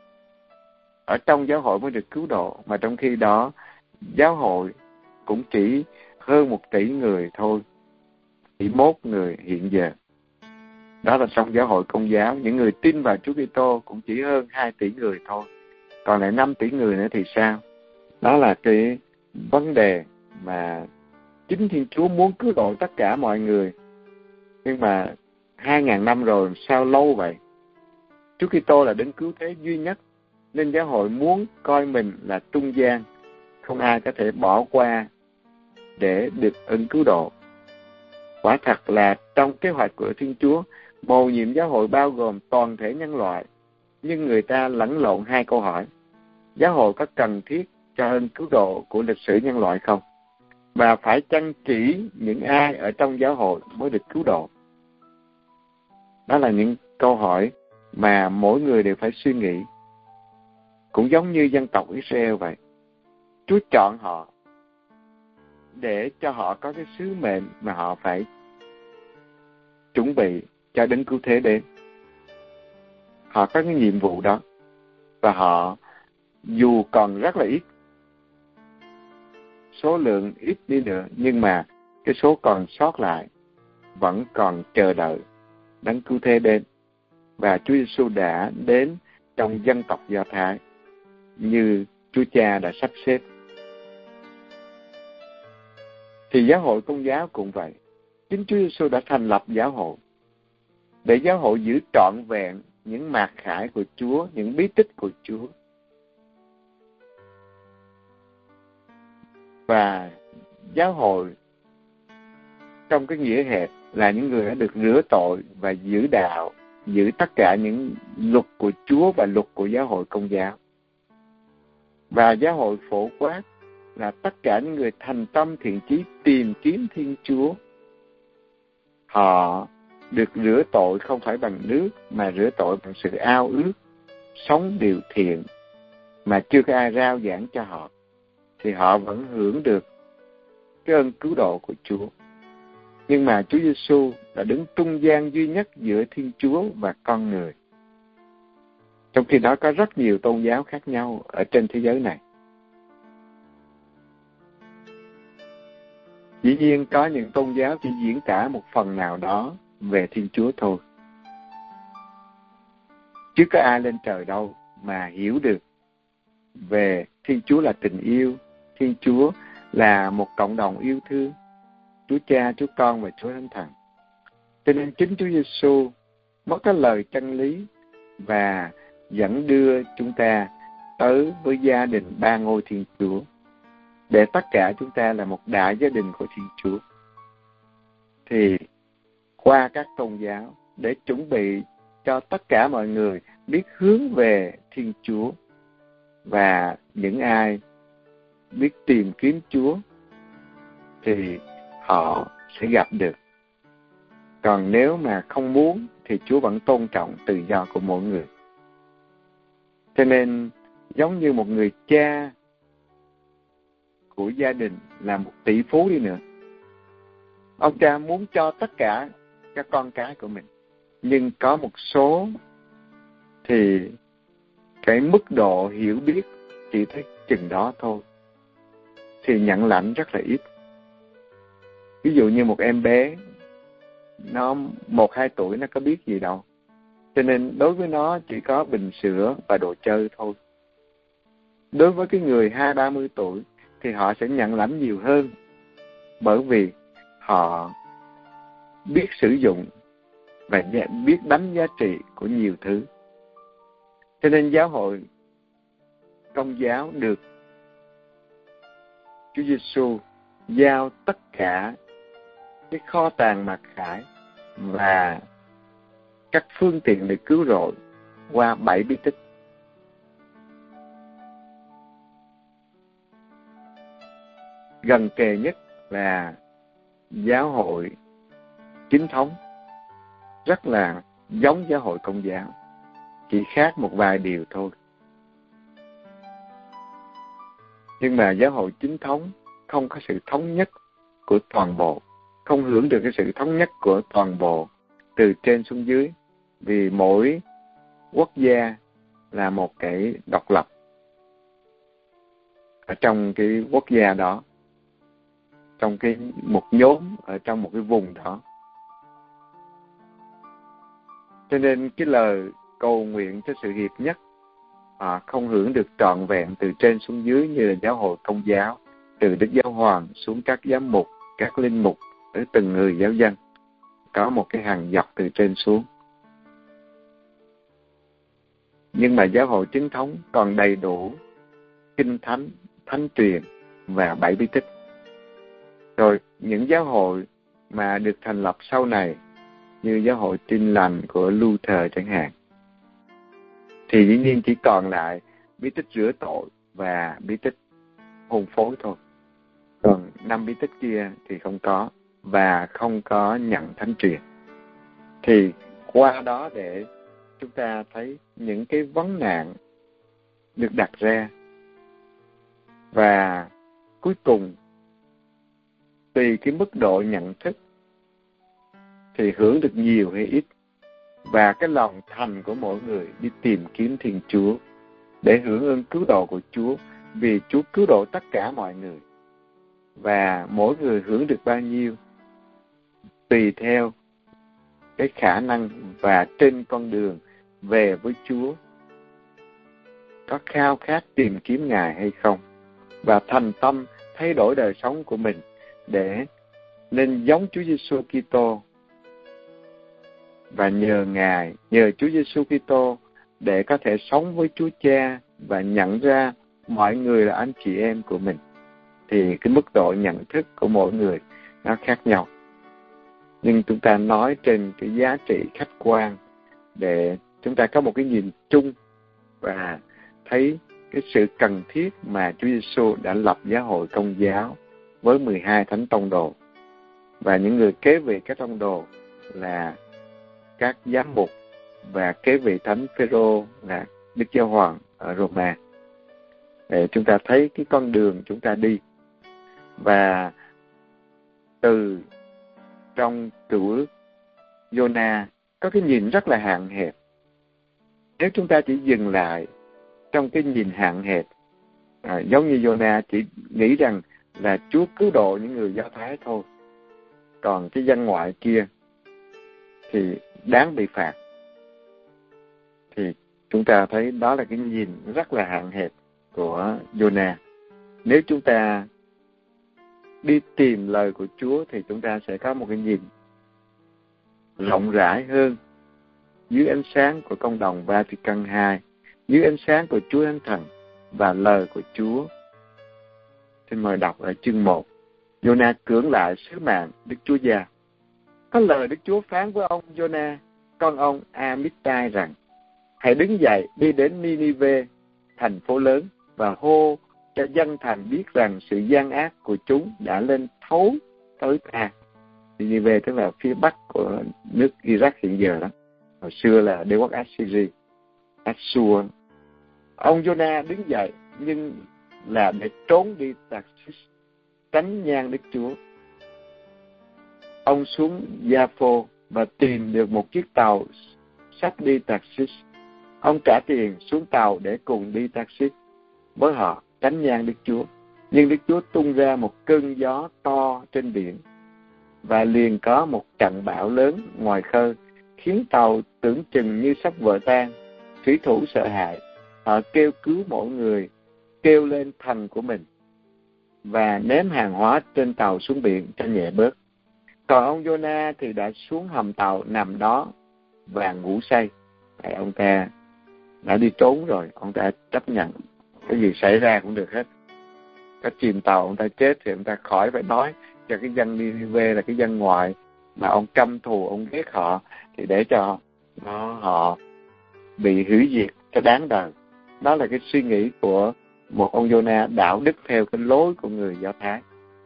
[SPEAKER 1] ở trong giáo hội mới được cứu độ, mà trong khi đó giáo hội cũng chỉ hơn 1 tỷ người thôi, chỉ 1 người hiện giờ. Đó là trong giáo hội Công giáo. Những người tin vào Chúa Kitô cũng chỉ hơn 2 tỷ người thôi. Còn lại 5 tỷ người nữa thì sao? Đó là cái vấn đề mà chính Thiên Chúa muốn cứu độ tất cả mọi người. Nhưng mà 2.000 năm rồi, sao lâu vậy? Chúa Kitô là đấng cứu thế duy nhất, nên giáo hội muốn coi mình là trung gian, không ai có thể bỏ qua để được ân cứu độ. Quả thật là trong kế hoạch của Thiên Chúa, mầu nhiệm giáo hội bao gồm toàn thể nhân loại, nhưng người ta lẫn lộn 2 câu hỏi. Giáo hội có cần thiết cho ân cứu độ của lịch sử nhân loại không? Và phải chăng chỉ những ai ở trong giáo hội mới được cứu độ? Đó là những câu hỏi mà mỗi người đều phải suy nghĩ. Cũng giống như dân tộc Israel vậy. Chúa chọn họ để cho họ có cái sứ mệnh mà họ phải chuẩn bị cho đến cứu thế đến. Họ có cái nhiệm vụ đó. Và họ dù còn rất là ít, số lượng ít đi nữa, nhưng mà cái số còn sót lại vẫn còn chờ đợi đến cứu thế đến. Và Chúa Giêsu đã đến trong dân tộc Do Thái như Chúa Cha đã sắp xếp. Thì giáo hội Công giáo cũng vậy. Chính Chúa Giêsu đã thành lập giáo hội để giáo hội giữ trọn vẹn những mạt khải của Chúa, những bí tích của Chúa. Và giáo hội trong cái nghĩa hẹp là những người đã được rửa tội và giữ đạo, giữ tất cả những luật của Chúa và luật của giáo hội Công giáo. Và giáo hội phổ quát là tất cả những người thành tâm thiện chí tìm kiếm Thiên Chúa. Họ được rửa tội không phải bằng nước, mà rửa tội bằng sự ao ước, sống điều thiện mà chưa có ai rao giảng cho họ, thì họ vẫn hưởng được cái ơn cứu độ của Chúa. Nhưng mà Chúa Giêsu là đứng trung gian duy nhất giữa Thiên Chúa và con người. Trong khi đó có rất nhiều tôn giáo khác nhau ở trên thế giới này. Dĩ nhiên có những tôn giáo chỉ diễn tả một phần nào đó về Thiên Chúa thôi. Chứ có ai lên trời đâu mà hiểu được về Thiên Chúa là tình yêu, Thiên Chúa là một cộng đồng yêu thương, Chúa Cha, Chúa Con và Chúa Thánh Thần. Cho nên chính Chúa Giêsu mới có lời chân lý và dẫn đưa chúng ta tới với gia đình 3 ngôi Thiên Chúa, để tất cả chúng ta là một đại gia đình của Thiên Chúa. thì qua các tôn giáo để chuẩn bị cho tất cả mọi người biết hướng về Thiên Chúa, và những ai biết tìm kiếm Chúa thì họ sẽ gặp được. Còn nếu mà không muốn thì Chúa vẫn tôn trọng tự do của mỗi người. Cho nên giống như một người cha của gia đình là một tỷ phú đi nữa, ông cha muốn cho tất cả các con cái của mình, nhưng có một số thì cái mức độ hiểu biết chỉ tới chừng đó thôi, thì nhận lãnh rất là ít. Ví dụ như một em bé, nó 1-2 tuổi, nó có biết gì đâu. Cho nên đối với nó chỉ có bình sữa và đồ chơi thôi. Đối với cái người 20-30 tuổi thì họ sẽ nhận lãnh nhiều hơn, bởi vì họ biết sử dụng và biết đánh giá trị của nhiều thứ. Cho nên giáo hội Công giáo được Chúa Giêsu giao tất cả cái kho tàng mặc khải và các phương tiện để cứu rỗi qua 7 bí tích. Gần kề nhất là giáo hội chính thống, rất là giống giáo hội Công giáo, chỉ khác một vài điều thôi. Nhưng mà giáo hội chính thống không có sự thống nhất của toàn bộ, không hưởng được cái sự thống nhất của toàn bộ từ trên xuống dưới, vì mỗi quốc gia là một cái độc lập ở trong cái quốc gia đó, trong cái một nhóm ở trong một cái vùng đó. Cho nên cái lời cầu nguyện cho sự hiệp nhất không hưởng được trọn vẹn từ trên xuống dưới như là giáo hội Công giáo, từ Đức Giáo Hoàng xuống các giám mục, các linh mục, tới từng người giáo dân, có một cái hàng dọc từ trên xuống. Nhưng mà giáo hội chính thống còn đầy đủ kinh thánh, thánh truyền và 7 bí tích. Rồi những giáo hội mà được thành lập sau này, như giáo hội Tin Lành của Luther chẳng hạn, thì dĩ nhiên chỉ còn lại bí tích rửa tội và bí tích hôn phối thôi. Còn 5 bí tích kia thì không có, và không có nhận thánh truyền. Thì qua đó để chúng ta thấy những cái vấn nạn được đặt ra, và cuối cùng tùy cái mức độ nhận thức thì hưởng được nhiều hay ít, và cái lòng thành của mỗi người đi tìm kiếm Thiên Chúa để hưởng ơn cứu độ của Chúa, vì Chúa cứu độ tất cả mọi người, và mỗi người hưởng được bao nhiêu tùy theo cái khả năng và trên con đường về với Chúa có khao khát tìm kiếm Ngài hay không, và thành tâm thay đổi đời sống của mình để nên giống Chúa Giêsu Kitô, và nhờ Ngài, nhờ Chúa Giêsu Kitô để có thể sống với Chúa Cha và nhận ra mọi người là anh chị em của mình. Thì cái mức độ nhận thức của mỗi người nó khác nhau. Nhưng chúng ta nói trên cái giá trị khách quan để chúng ta có một cái nhìn chung và thấy cái sự cần thiết mà Chúa Giêsu đã lập giáo hội Công giáo với 12 thánh tông đồ, và những người kế vị các tông đồ là các giám mục, và kế vị thánh Phêrô là Đức Giáo Hoàng ở Roma, để chúng ta thấy cái con đường chúng ta đi. Và từ trong Cựu Ước, Giô-na có cái nhìn rất là hạn hẹp. Nếu chúng ta chỉ dừng lại trong cái nhìn hạn hẹp, giống như Giô-na chỉ nghĩ rằng là Chúa cứu độ những người Do Thái thôi, còn cái dân ngoại kia thì đáng bị phạt, thì chúng ta thấy đó là cái nhìn rất là hạn hẹp của Giô-na. Nếu chúng ta đi tìm lời của Chúa thì chúng ta sẽ có một cái nhìn rộng rãi hơn, dưới ánh sáng của Công đồng Vatican II, dưới ánh sáng của Chúa Thánh Thần và lời của Chúa. Xin mời đọc ở chương 1. Giô-na cưỡng lại sứ mạng Đức Chúa Già. Có lời Đức Chúa phán với ông Jonah, con ông Amittai rằng: hãy đứng dậy đi đến Ninive, thành phố lớn, và hô cho dân thành biết rằng sự gian ác của chúng đã lên thấu tới ta. Ninive tức là phía bắc của nước Iraq hiện giờ đó. Hồi xưa là đế quốc Assyria, Assur. Ông Jonah đứng dậy nhưng là để trốn đi Tarsis, tránh nhang Đức Chúa. Ông xuống Gia-phô và tìm được một chiếc tàu sắp đi Tarsis. Ông trả tiền xuống tàu để cùng đi Tarsis với họ, tránh nhang Đức Chúa. Nhưng Đức Chúa tung ra một cơn gió to trên biển, và liền có một trận bão lớn ngoài khơi, khiến tàu tưởng chừng như sắp vỡ tan. Thủy thủ sợ hãi, họ kêu cứu mỗi người kêu lên thần của mình, và ném hàng hóa trên tàu xuống biển cho nhẹ bớt. Còn ông Jonah thì đã xuống hầm tàu nằm đó và ngủ say. Ông ta đã đi trốn rồi, ông ta chấp nhận cái gì xảy ra cũng được hết. Có chìm tàu ông ta chết thì ông ta khỏi phải nói cho cái dân Ninive là cái dân ngoại mà ông căm thù, ông ghét họ, thì để cho họ bị hủy diệt cho đáng đời. Đó là cái suy nghĩ của một ông Jonah đạo đức theo cái lối của người Do Thái.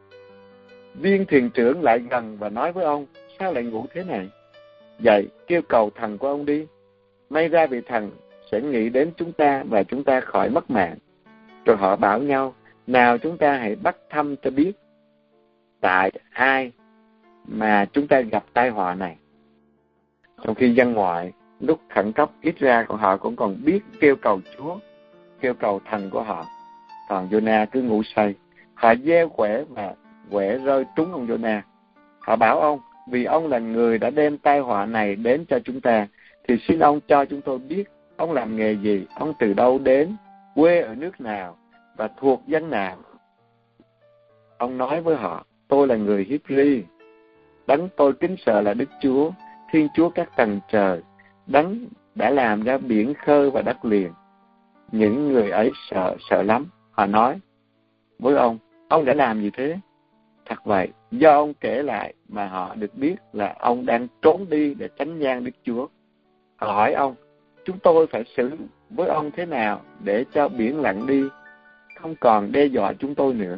[SPEAKER 1] Viên thuyền trưởng lại gần và nói với ông: sao lại ngủ thế này? Dậy, kêu cầu thần của ông đi. May ra vị thần sẽ nghĩ đến chúng ta và chúng ta khỏi mất mạng. Rồi họ bảo nhau: nào chúng ta hãy bắt thăm cho biết tại ai mà chúng ta gặp tai họa này. Trong khi dân ngoại lúc khẩn cấp ít ra họ cũng còn biết kêu cầu Chúa, kêu cầu thần của họ. Còn Jonah cứ ngủ say. Họ gieo quẻ và quẻ rơi trúng ông Jonah. Họ bảo ông: vì ông là người đã đem tai họa này đến cho chúng ta, thì xin ông cho chúng tôi biết ông làm nghề gì, ông từ đâu đến, quê ở nước nào và thuộc dân nào. Ông nói với họ: tôi là người Hebrew, đấng tôi kính sợ là Đức Chúa, Thiên Chúa các tầng trời, đấng đã làm ra biển khơi và đất liền. Những người ấy sợ lắm. Họ nói với ông đã làm gì thế? Thật vậy, do ông kể lại mà họ được biết là ông đang trốn đi để tránh nhang Đức Chúa. Họ hỏi ông: chúng tôi phải xử với ông thế nào để cho biển lặng đi, không còn đe dọa chúng tôi nữa?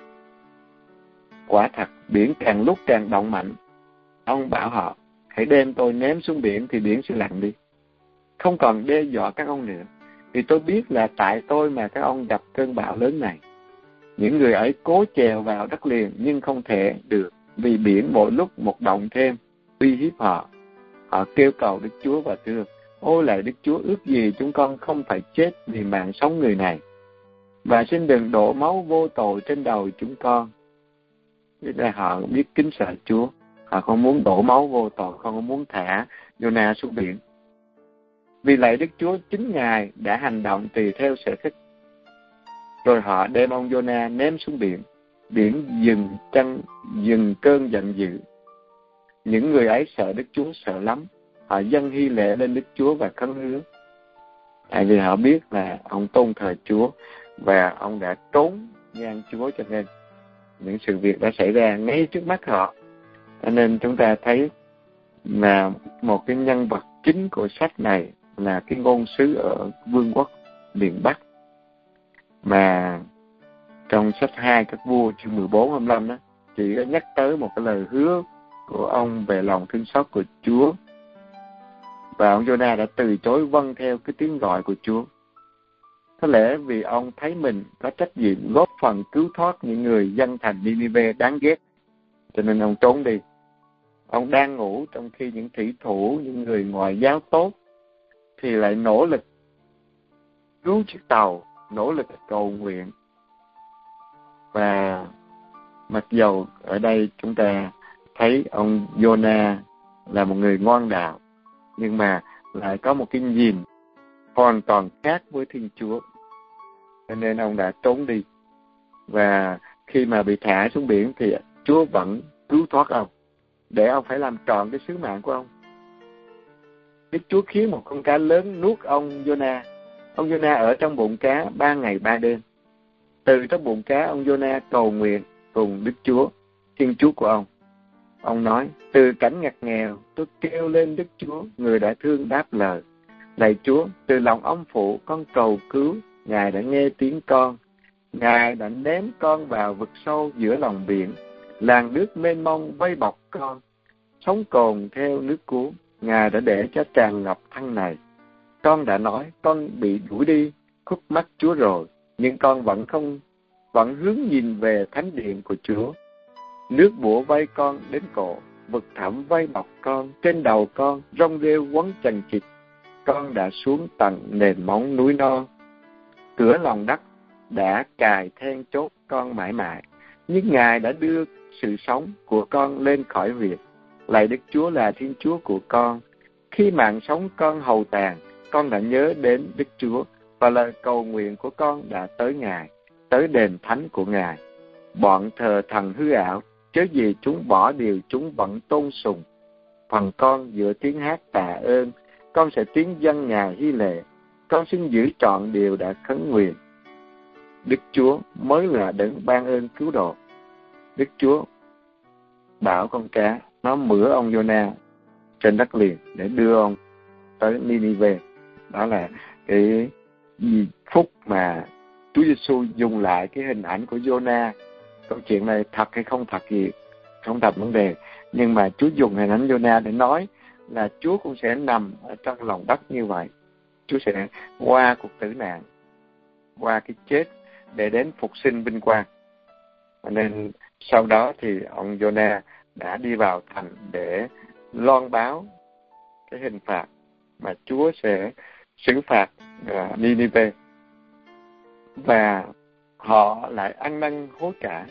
[SPEAKER 1] Quả thật, biển càng lúc càng động mạnh. Ông bảo họ: hãy đem tôi ném xuống biển thì biển sẽ lặng đi, không còn đe dọa các ông nữa. Vì tôi biết là tại tôi mà các ông gặp cơn bão lớn này. Những người ấy cố chèo vào đất liền nhưng không thể được, vì biển mỗi lúc một động thêm, uy hiếp họ. Họ kêu cầu Đức Chúa và thưa: ôi lạy Đức Chúa, ước gì chúng con không phải chết vì mạng sống người này, và xin đừng đổ máu vô tội trên đầu chúng con. Thế là họ biết kính sợ Chúa. Họ không muốn đổ máu vô tội, không muốn thả Jonah xuống biển. Vì lạy Đức Chúa, chính Ngài đã hành động tùy theo sở thích. Rồi họ đem ông Jonah ném xuống biển. Biển dừng cơn giận dữ. Những người ấy sợ Đức Chúa sợ lắm. Họ dâng hy lễ lên Đức Chúa và khấn hứa. Tại vì họ biết là ông tôn thờ Chúa và ông đã trốn nhang Chúa, cho nên những sự việc đã xảy ra ngay trước mắt họ. Cho nên chúng ta thấy là một cái nhân vật chính của sách này là cái ngôn sứ ở vương quốc miền Bắc. Mà trong sách 2 các vua chương 14 25 đó, chỉ có nhắc tới một cái lời hứa của ông về lòng thương xót của Chúa. Và ông Jonah đã từ chối vâng theo cái tiếng gọi của Chúa. Có lẽ vì ông thấy mình có trách nhiệm góp phần cứu thoát những người dân thành Ninive đáng ghét, cho nên ông trốn đi. Ông đang ngủ trong khi những thủy thủ, những người ngoại giáo tốt thì lại nỗ lực cứu chiếc tàu, nỗ lực cầu nguyện. Và mặc dầu ở đây chúng ta thấy ông Jonah là một người ngoan đạo, nhưng mà lại có một cái nhìn hoàn toàn khác với Thiên Chúa. Cho nên ông đã trốn đi. Và khi mà bị thả xuống biển thì Chúa vẫn cứu thoát ông, để ông phải làm trọn cái sứ mạng của ông. Đức Chúa khiến một con cá lớn nuốt ông Jonah. Ông Jonah ở trong bụng cá 3 ngày 3 đêm. Từ trong bụng cá, ông Jonah cầu nguyện cùng Đức Chúa, Thiên Chúa của ông. Ông nói, từ cảnh ngặt nghèo, tôi kêu lên Đức Chúa, người đã thương đáp lời. Lạy Chúa, từ lòng ông phụ con cầu cứu, Ngài đã nghe tiếng con. Ngài đã ném con vào vực sâu giữa lòng biển, làn nước mênh mông vây bọc con. Sống cồn theo nước cuốn, Ngài đã để cho tràn ngập thân này. Con đã nói, con bị đuổi đi, khuất mắt Chúa rồi, nhưng con vẫn hướng nhìn về thánh điện của Chúa. Nước bủa vây con đến cổ, vực thẳm vây bọc con, trên đầu con, rong rêu quấn chằng chịt. Con đã xuống tận nền móng núi non. Cửa lòng đất đã cài then chốt con mãi mãi, nhưng Ngài đã đưa sự sống của con lên khỏi việc. Lạy Đức Chúa là Thiên Chúa của con. Khi mạng sống con hầu tàn, con đã nhớ đến Đức Chúa, và lời cầu nguyện của con đã tới Ngài, tới đền thánh của Ngài. Bọn thờ thần hư ảo, chớ gì chúng bỏ điều chúng vẫn tôn sùng. Phần con giữa tiếng hát tạ ơn, con sẽ tiếng dâng Ngài hy lệ. Con xin giữ trọn điều đã khấn nguyện. Đức Chúa mới là đấng ban ơn cứu độ. Đức Chúa bảo con cá nó mửa ông Giô-na trên đất liền để đưa ông tới Ninive. Đó là cái phút mà Chúa Giêsu dùng lại cái hình ảnh của Giô-na. Câu chuyện này thật hay không thật gì không thật vấn đề, nhưng mà Chúa dùng hình ảnh Giô-na để nói là Chúa cũng sẽ nằm ở trong lòng đất như vậy. Chúa sẽ qua cuộc tử nạn, qua cái chết để đến phục sinh vinh quang. Nên sau đó thì ông Giô-na đã đi vào thành để loan báo cái hình phạt mà Chúa sẽ xử phạt Ninive. Và họ lại ăn năn hối cải.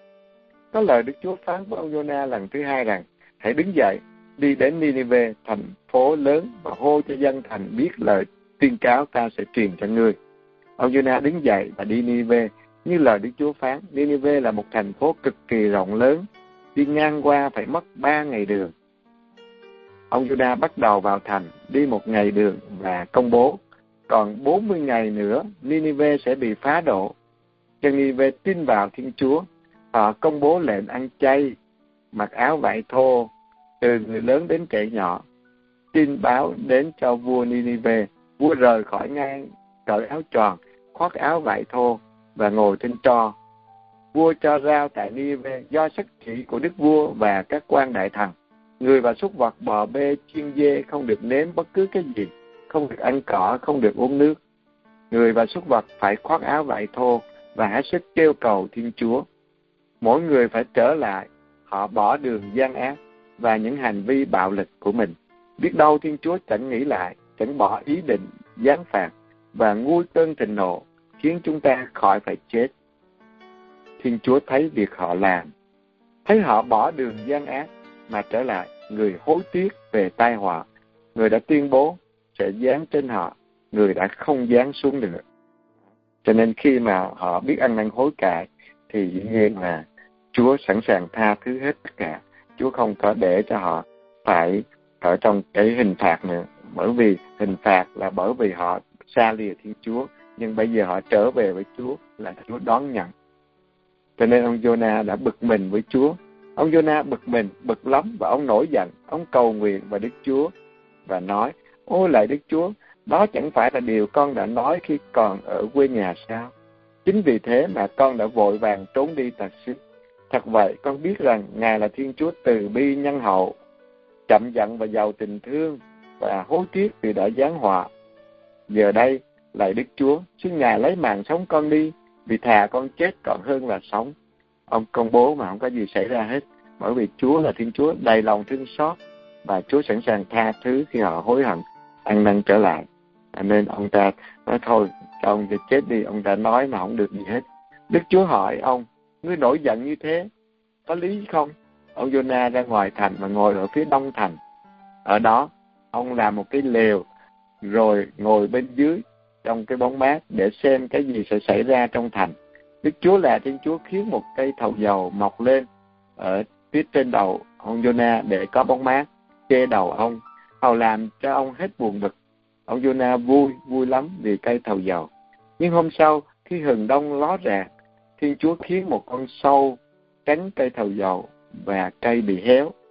[SPEAKER 1] Có lời Đức Chúa phán với ông Giô-na lần thứ hai rằng, hãy đứng dậy, đi đến Ninive, thành phố lớn, và hô cho dân thành biết lời tuyên cáo ta sẽ truyền cho ngươi. Ông Giô-na đứng dậy và đi Ninive như lời Đức Chúa phán. Ninive là một thành phố cực kỳ rộng lớn, đi ngang qua phải mất 3 ngày đường. Ông Giô-na bắt đầu vào thành, đi 1 ngày đường và công bố, còn 40 ngày nữa Ninive sẽ bị phá đổ. Dân Ninive tin vào Thiên Chúa. Họ công bố lệnh ăn chay, mặc áo vải thô, từ người lớn đến trẻ nhỏ. Tin báo đến cho vua Ninive. Vua rời khỏi ngai, cởi áo tròn, khoác áo vải thô và ngồi trên tro. Vua cho rao tại Ninive do sắc chỉ của đức vua và các quan đại thần. Người và súc vật, bò bê, chiên dê không được nếm bất cứ cái gì, không được ăn cỏ, không được uống nước. Người và súc vật phải khoác áo vải thô và hết sức kêu cầu Thiên Chúa. Mỗi người phải trở lại, họ bỏ đường gian ác và những hành vi bạo lực của mình. Biết đâu Thiên Chúa chẳng nghĩ lại, chẳng bỏ ý định giáng phạt và nguôi cơn thịnh nộ, khiến chúng ta khỏi phải chết. Thiên Chúa thấy việc họ làm, thấy họ bỏ đường gian ác mà trở lại, người hối tiếc về tai họa. Người đã tuyên bố sẽ giáng trên họ, người đã không giáng xuống nữa. Cho nên khi mà họ biết ăn năn hối cải thì dĩ nhiên là Chúa sẵn sàng tha thứ hết tất cả. Chúa không có để cho họ phải ở trong cái hình phạt nữa. Bởi vì hình phạt là bởi vì họ xa lìa Thiên Chúa, nhưng bây giờ họ trở về với Chúa là Chúa đón nhận. Cho nên ông Giô-na đã bực mình với Chúa. Ông Giô-na bực lắm, và ông nổi giận. Ông cầu nguyện vào Đức Chúa và nói, ôi lạy Đức Chúa, đó chẳng phải là điều con đã nói khi còn ở quê nhà sao? Chính vì thế mà con đã vội vàng trốn đi Tạc-xít. Thật vậy, con biết rằng Ngài là Thiên Chúa từ bi nhân hậu, chậm giận và giàu tình thương, và hối tiếc vì đã giáng họa. Giờ đây, lạy Đức Chúa, xin Ngài lấy mạng sống con đi, vì thà con chết còn hơn là sống. Ông công bố mà không có gì xảy ra hết, bởi vì Chúa là Thiên Chúa đầy lòng thương xót, và Chúa sẵn sàng tha thứ khi họ hối hận, ăn năn trở lại. Nên ông ta nói thôi, cho ông chết đi, ông ta nói mà không được gì hết. Đức Chúa hỏi ông, ngươi nổi giận như thế, có lý không? Ông Giô-na ra ngoài thành và ngồi ở phía đông thành. Ở đó, ông làm một cái lều, rồi ngồi bên dưới trong cái bóng mát để xem cái gì sẽ xảy ra trong thành. Đức Chúa là Thiên Chúa khiến một cây thầu dầu mọc lên ở phía trên đầu ông Giô-na để có bóng mát che đầu ông, hầu làm cho ông hết buồn bực. Ông Giô-na vui lắm vì cây thầu dầu. Nhưng hôm sau, khi hừng đông ló rạng, Thiên Chúa khiến một con sâu cắn cây thầu dầu và cây bị héo.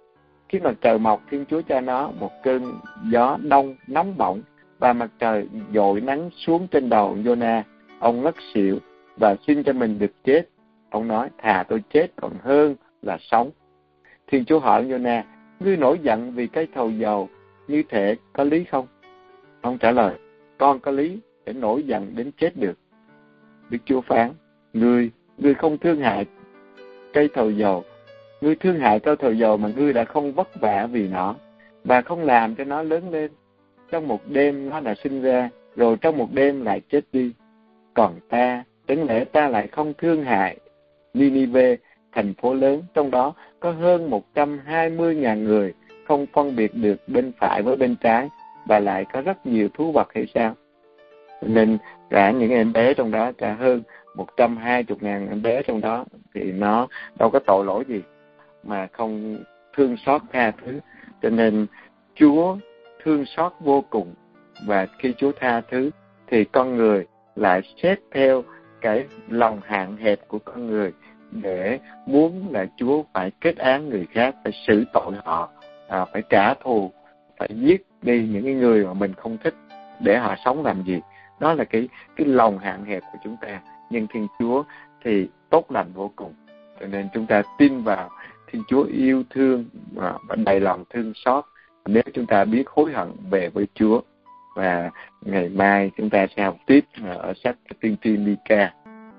[SPEAKER 1] Khi mặt trời mọc, Thiên Chúa cho nó một cơn gió đông nóng bỏng, và mặt trời dội nắng xuống trên đầu Giô-na. Ông ngất xỉu và xin cho mình được chết. Ông nói, thà tôi chết còn hơn là sống. Thiên Chúa hỏi Giô-na, ngươi nổi giận vì cái thầu dầu như thế có lý không? Ông trả lời, con có lý để nổi giận đến chết được. Đức Chúa phán, ngươi không thương hại cây thầu dầu. Ngươi thương hại cây thầu dầu mà ngươi đã không vất vả vì nó, và không làm cho nó lớn lên. Trong một đêm nó đã sinh ra, rồi trong một đêm lại chết đi. Còn ta, chẳng lẽ ta lại không thương hại Ninive, thành phố lớn, trong đó có hơn 120.000 người, không phân biệt được bên phải với bên trái, và lại có rất nhiều thú vật hay sao? Nên cả những em bé trong đó, cả hơn 120.000 em bé trong đó, thì nó đâu có tội lỗi gì mà không thương xót tha thứ. Cho nên Chúa thương xót vô cùng, và khi Chúa tha thứ thì con người lại xét theo cái lòng hạn hẹp của con người để muốn là Chúa phải kết án người khác, phải xử tội họ, phải trả thù, phải giết đi những cái người mà mình không thích để họ sống làm gì. Đó là cái lòng hạn hẹp của chúng ta. Nhưng Thiên Chúa thì tốt lành vô cùng. Cho nên chúng ta tin vào Thiên Chúa yêu thương và đầy lòng thương xót, nếu chúng ta biết hối hận về với Chúa. Và ngày mai chúng ta sẽ học tiếp ở sách Tiên tri Mi-ca.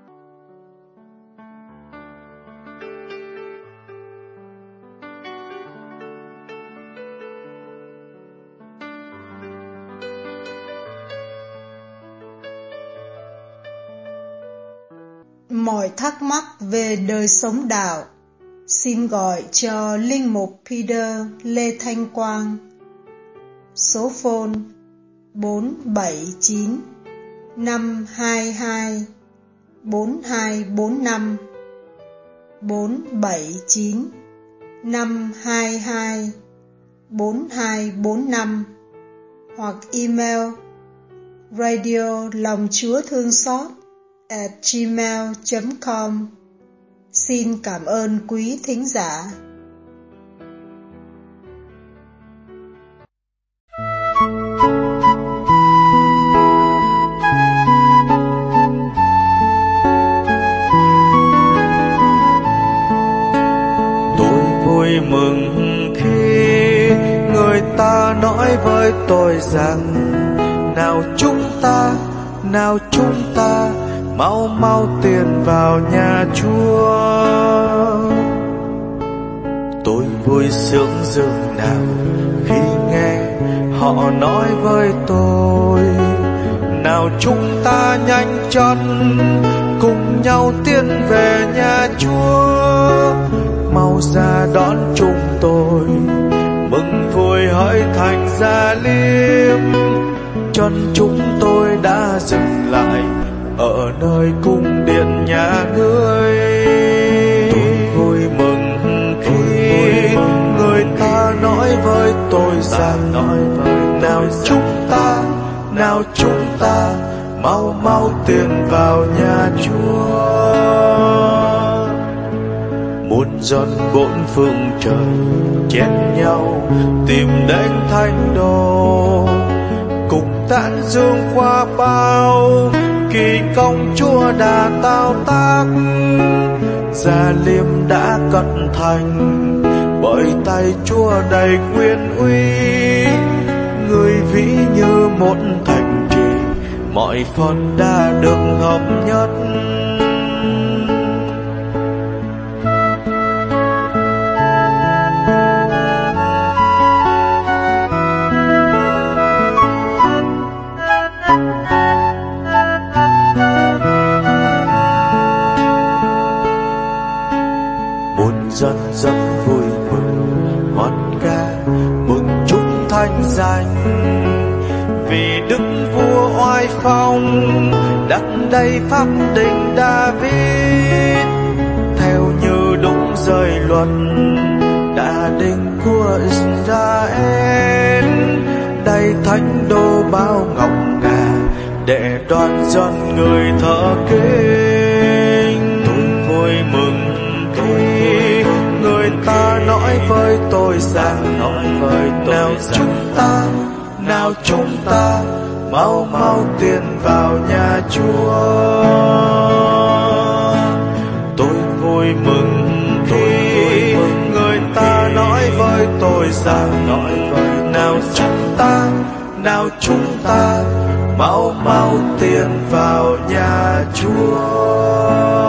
[SPEAKER 2] Mọi thắc mắc về đời sống đạo, xin gọi cho Linh mục Peter Lê Thanh Quang. Số phone 479 522 4245, 479 522 4245, hoặc email radio.longchuathương-xót@gmail.com. Xin cảm ơn quý thính giả.
[SPEAKER 3] Tôi vui mừng khi người ta nói với tôi rằng nào chúng ta mau mau tiến vào nhà Chúa. Tôi vui sướng dường nào khi nghe họ nói với tôi, nào chúng ta nhanh chân cùng nhau tiến về nhà Chúa. Mau ra đón chúng tôi, mừng vui hỡi Thánh Gia Liêm. Chân chúng tôi đã dừng lại ở nơi cung điện nhà ngươi. Tôi vui mừng khi người ta nói với tôi rằng nào chúng ta mau mau tiến vào nhà Chúa. Muôn dân bốn phương trời chen nhau tìm đến thánh đồ, cùng tán dương qua bao kỳ công Chúa đã tạo tác. Gia Liêm đã cận thành bởi tay Chúa đầy quyền uy, người vĩ như một thành trì, mọi phần đã được hợp nhất. Dân rất vui mừng hoan ca mừng chúng thánh danh, vì Đức Vua oai phong đặt đây pháp định David, theo như đúng giới luật đã định của Israel. Đây thánh đô bao ngọc ngà để đoàn dân người thờ kính. Tôi vui mừng khi người ta nói với với tôi rằng nào chúng ta mau mau tiến vào nhà Chúa. Tôi vui mừng khi người ta nói với tôi rằng nào chúng ta mau mau tiến vào nhà Chúa.